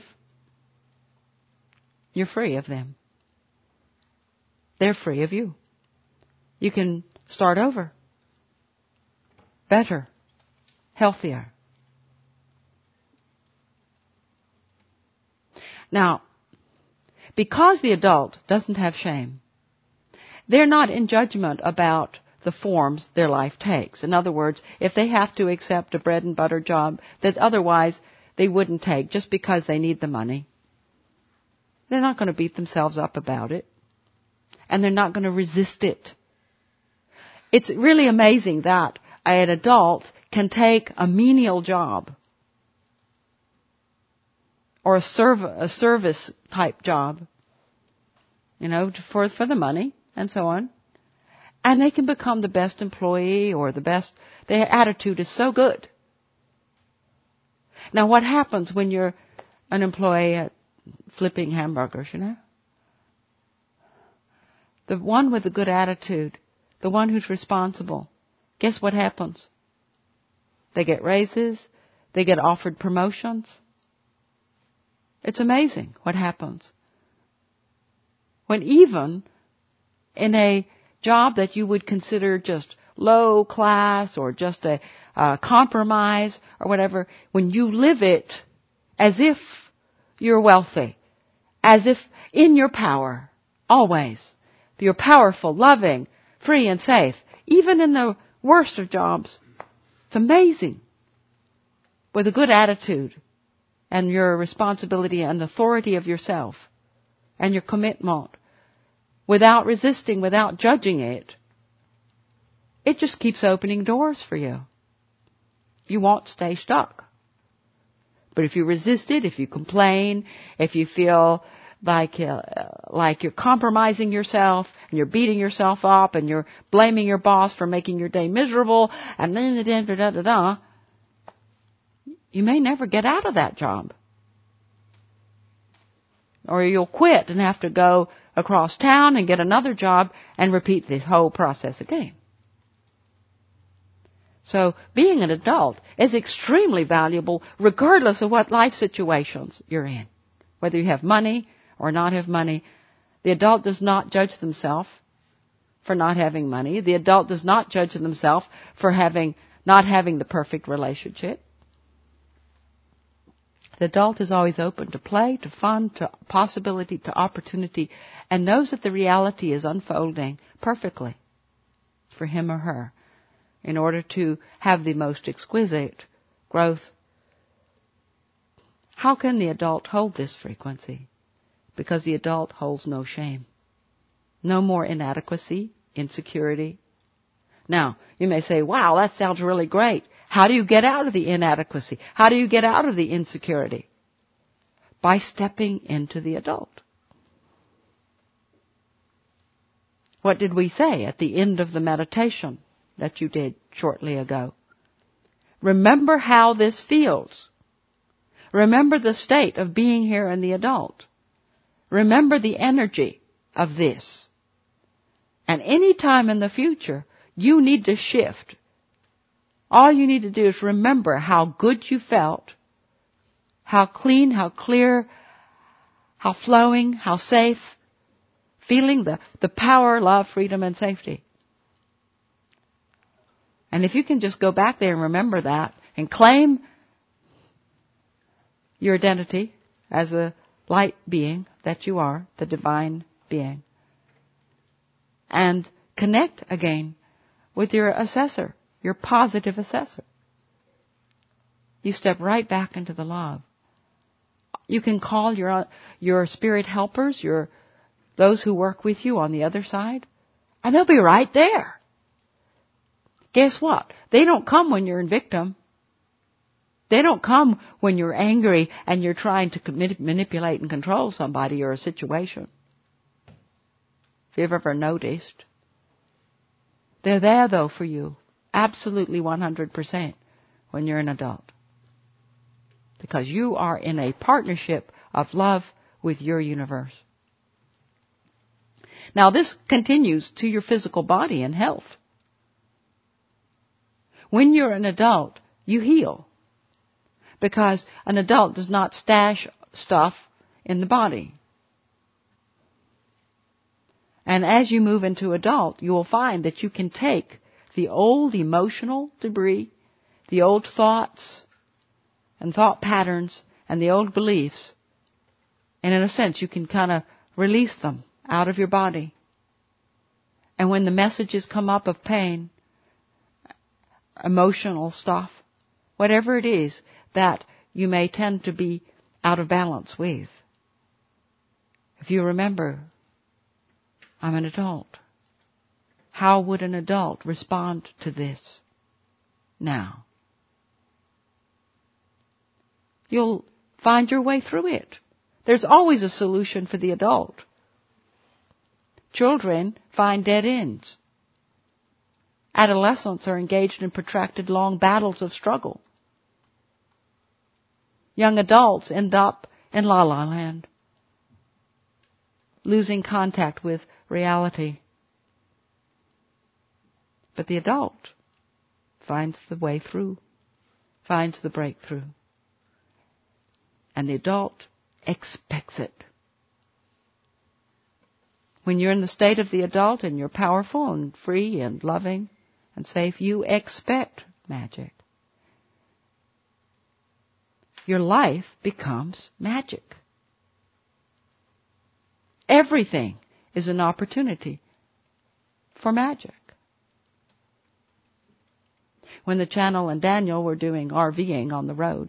you're free of them. They're free of you. You can start over. better, healthier. Now, because the adult doesn't have shame, they're not in judgment about the forms their life takes. In other words, if they have to accept a bread and butter job that otherwise they wouldn't take just because they need the money, they're not going to beat themselves up about it. And they're not going to resist it. It's really amazing that an adult can take a menial job or a, serv- a service type job, you know, for, for the money and so on. And they can become the best employee or the best, their attitude is so good. Now what happens when you're an employee at flipping hamburgers, you know? The one with the good attitude, the one who's responsible, guess what happens? They get raises, they get offered promotions. It's amazing what happens. When even in a job that you would consider just low class or just a uh, compromise or whatever, when you live it as if you're wealthy, as if in your power, always, you're powerful, loving, free and safe, even in the worst of jobs. It's amazing. With a good attitude and your responsibility and authority of yourself and your commitment, without resisting, without judging it, it just keeps opening doors for you. You won't stay stuck. But if you resist it, if you complain, if you feel like uh, like you're compromising yourself and you're beating yourself up and you're blaming your boss for making your day miserable and then da da da da da, you may never get out of that job. Or you'll quit and have to go across town and get another job and repeat this whole process again. So being an adult is extremely valuable regardless of what life situations you're in. Whether you have money or not have money, the adult does not judge themselves for not having money. The adult does not judge themselves for having not having the perfect relationship. The adult is always open to play, to fun, to possibility, to opportunity, and knows that the reality is unfolding perfectly for him or her in order to have the most exquisite growth. How can the adult hold this frequency? Because the adult holds no shame. No more inadequacy, insecurity. Now, you may say, wow, that sounds really great. How do you get out of the inadequacy? How do you get out of the insecurity? By stepping into the adult. What did we say at the end of the meditation that you did shortly ago? Remember how this feels. Remember the state of being here in the adult. Remember the energy of this. And any time in the future, you need to shift. All you need to do is remember how good you felt, how clean, how clear, how flowing, how safe, feeling the, the power, love, freedom, and safety. And if you can just go back there and remember that and claim your identity as a light being that you are, the divine being, and connect again with your assessor, your positive assessor. You step right back into the love. You can call your your spirit helpers, your those who work with you on the other side, and they'll be right there. Guess what? They don't come when you're in victim. They don't come when you're angry and you're trying to commit, manipulate and control somebody or a situation. If you've ever noticed. They're there, though, for you. Absolutely one hundred percent when you're an adult. Because you are in a partnership of love with your universe. Now, this continues to your physical body and health. When you're an adult, you heal. Because an adult does not stash stuff in the body. And as you move into adult, you will find that you can take the old emotional debris, the old thoughts and thought patterns and the old beliefs. And in a sense, you can kind of release them out of your body. And when the messages come up of pain, emotional stuff, whatever it is that you may tend to be out of balance with, if you remember, I'm an adult. How would an adult respond to this now? You'll find your way through it. There's always a solution for the adult. Children find dead ends. Adolescents are engaged in protracted long battles of struggle. Young adults end up in la la land, losing contact with reality. But the adult finds the way through, finds the breakthrough. And the adult expects it. When you're in the state of the adult and you're powerful and free and loving and safe, you expect magic. Your life becomes magic. Everything is an opportunity for magic. When the Channel and Daniel were doing RVing on the road,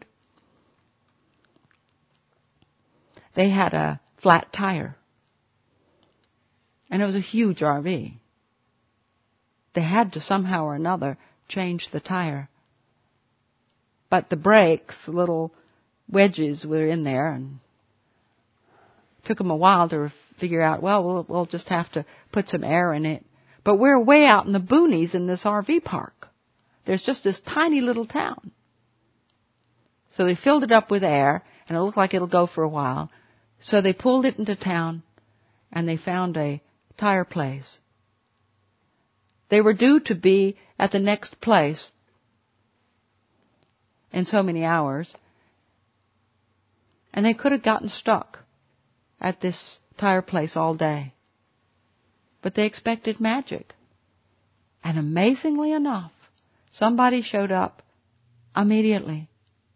they had a flat tire. And it was a huge R V. They had to somehow or another change the tire. But the brakes, little wedges were in there, and it took them a while to figure out, well, well, we'll just have to put some air in it. But we're way out in the boonies in this R V park. There's just this tiny little town. So they filled it up with air, and it looked like it'll go for a while. So they pulled it into town, and they found a tire place. They were due to be at the next place in so many hours, and they could have gotten stuck at this tire place all day. But they expected magic. And amazingly enough, somebody showed up immediately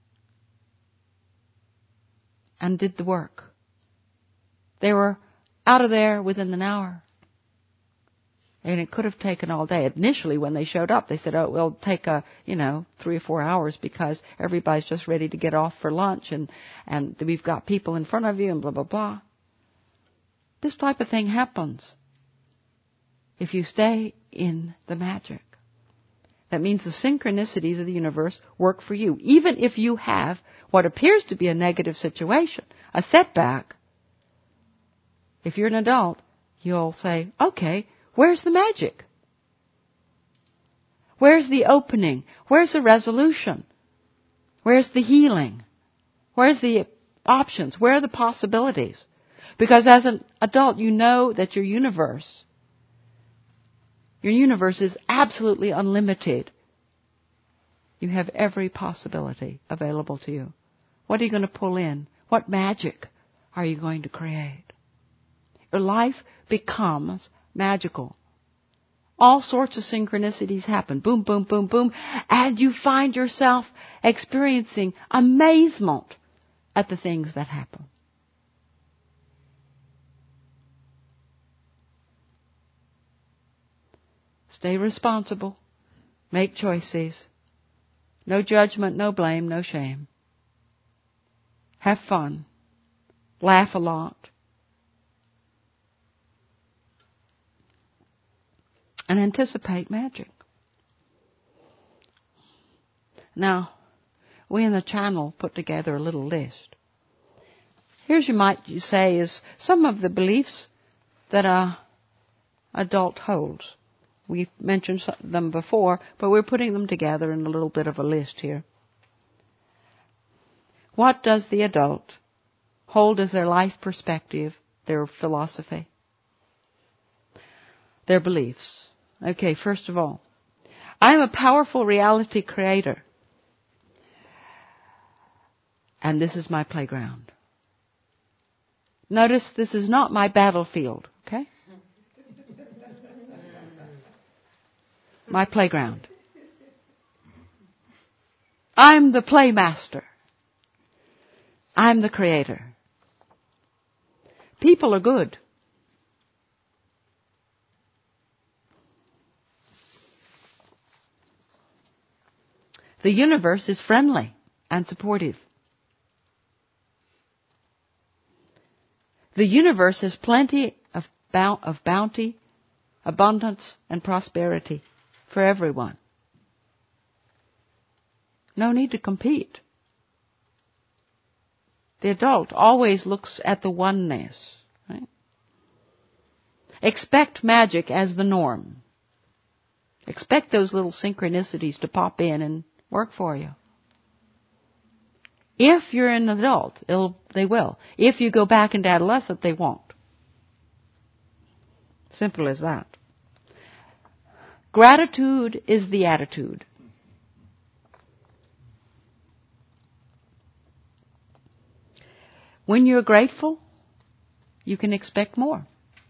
and did the work. They were out of there within an hour. And it could have taken all day. Initially, when they showed up, they said, oh, it'll take, a, you know, three or four hours because everybody's just ready to get off for lunch and, and we've got people in front of you and blah, blah, blah. This type of thing happens if you stay in the magic. That means the synchronicities of the universe work for you. Even if you have what appears to be a negative situation, a setback, if you're an adult, you'll say, okay, where's the magic? Where's the opening? Where's the resolution? Where's the healing? Where's the options? Where are the possibilities? Because as an adult, you know that your universe, your universe is absolutely unlimited. You have every possibility available to you. What are you going to pull in? What magic are you going to create? Your life becomes magical. All sorts of synchronicities happen. Boom, boom, boom, boom. And you find yourself experiencing amazement at the things that happen. Stay responsible. Make choices. No judgment, no blame, no shame. Have fun. Laugh a lot. And anticipate magic. Now, we in the channel put together a little list. Here's, you might say, is some of the beliefs that a adult holds. We've mentioned them before, but we're putting them together in a little bit of a list here. What does the adult hold as their life perspective, their philosophy, their beliefs? Okay, first of all, I am a powerful reality creator, and this is my playground. Notice this is not my battlefield, okay? my playground. I'm the playmaster. I'm the creator. People are good. The universe is friendly and supportive. The universe has plenty of, bou- of bounty, abundance, and prosperity for everyone. No need to compete. The adult always looks at the oneness. Right? Expect magic as the norm. Expect those little synchronicities to pop in and work for you. If you're an adult, it'll, they will. If you go back into adolescent, they won't. Simple as that. Gratitude is the attitude. When you're grateful, you can expect more.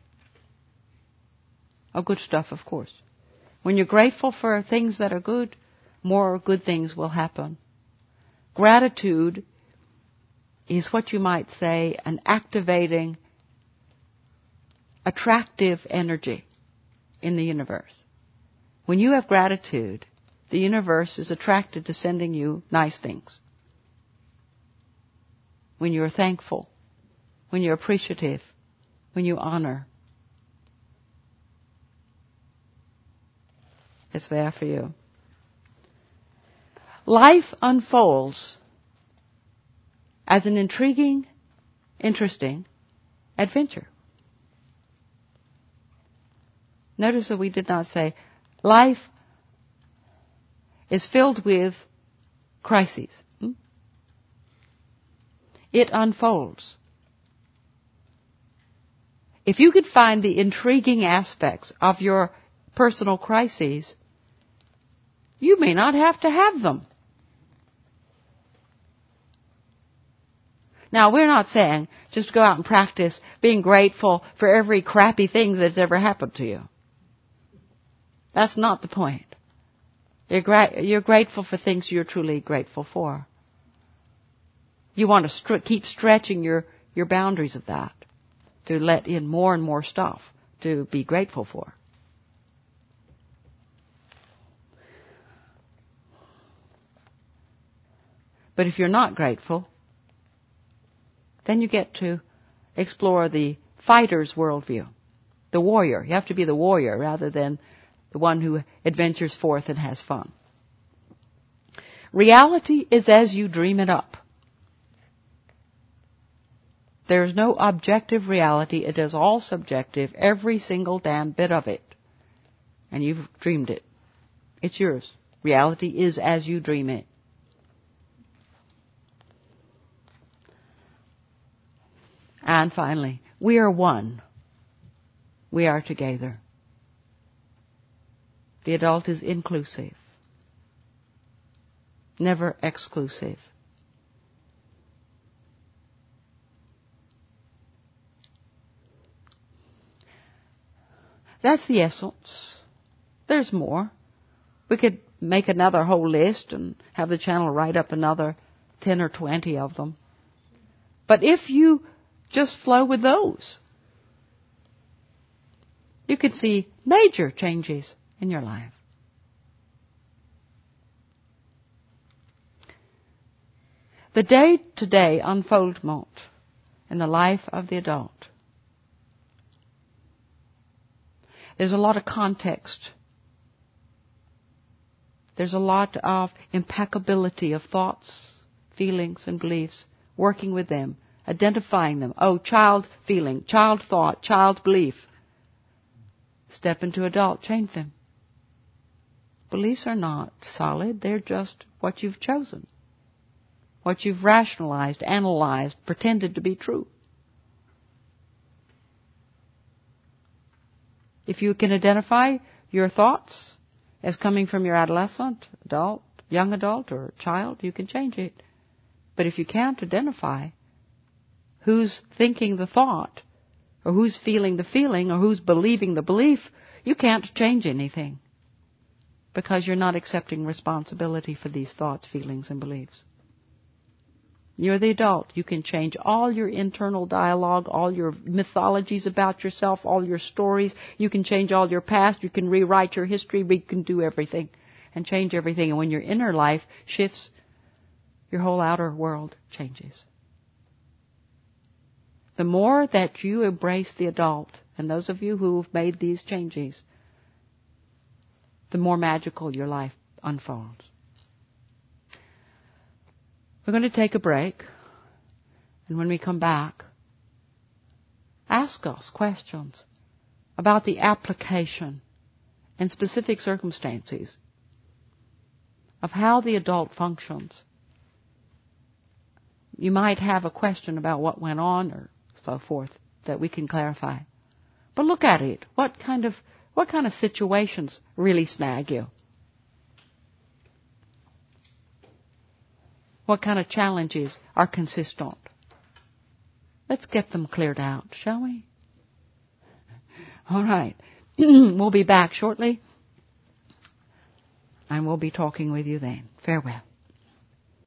Oh, good stuff, of course. When you're grateful for things that are good, more good things will happen. Gratitude is what you might say an activating, attractive energy in the universe. When you have gratitude, the universe is attracted to sending you nice things. When you're thankful, when you're appreciative, when you honor, it's there for you. Life unfolds as an intriguing, interesting adventure. Notice that we did not say life is filled with crises. Hmm? It unfolds. If you could find the intriguing aspects of your personal crises, you may not have to have them. Now, we're not saying just go out and practice being grateful for every crappy thing that's ever happened to you. That's not the point. You're, gra- you're grateful for things you're truly grateful for. You want to str- keep stretching your, your boundaries of that, to let in more and more stuff to be grateful for. But if you're not grateful, then you get to explore the fighter's worldview, the warrior. You have to be the warrior rather than the one who adventures forth and has fun. Reality is as you dream it up. There is no objective reality. It is all subjective, every single damn bit of it. And you've dreamed it. It's yours. Reality is as you dream it. And finally, we are one. We are together. The adult is inclusive, never exclusive. That's the essence. There's more. We could make another whole list and have the channel write up another ten or twenty of them. But if you just flow with those, you could see major changes in your life. The day-to-day unfoldment in the life of the adult. There's a lot of context. There's a lot of impeccability of thoughts, feelings, and beliefs, working with them, identifying them. Oh, child feeling, child thought, child belief. Step into adult, change them. Beliefs are not solid. They're just what you've chosen, what you've rationalized, analyzed, pretended to be true. If you can identify your thoughts as coming from your adolescent, adult, young adult, or child, you can change it. But if you can't identify who's thinking the thought, or who's feeling the feeling, or who's believing the belief, you can't change anything. because you're not accepting responsibility for these thoughts, feelings, and beliefs. You're the adult. You can change all your internal dialogue, all your mythologies about yourself, all your stories. You can change all your past. You can rewrite your history. You can do everything and change everything. And when your inner life shifts, your whole outer world changes. The more that you embrace the adult, and those of you who have made these changes, the more magical your life unfolds. We're going to take a break, and when we come back, ask us questions about the application in specific circumstances of how the adult functions. You might have a question about what went on or so forth that we can clarify. But look at it. What kind of what kind of situations really snag you? What kind of challenges are consistent? Let's get them cleared out, shall we? All right. We'll be back shortly, and we'll be talking with you then. Farewell.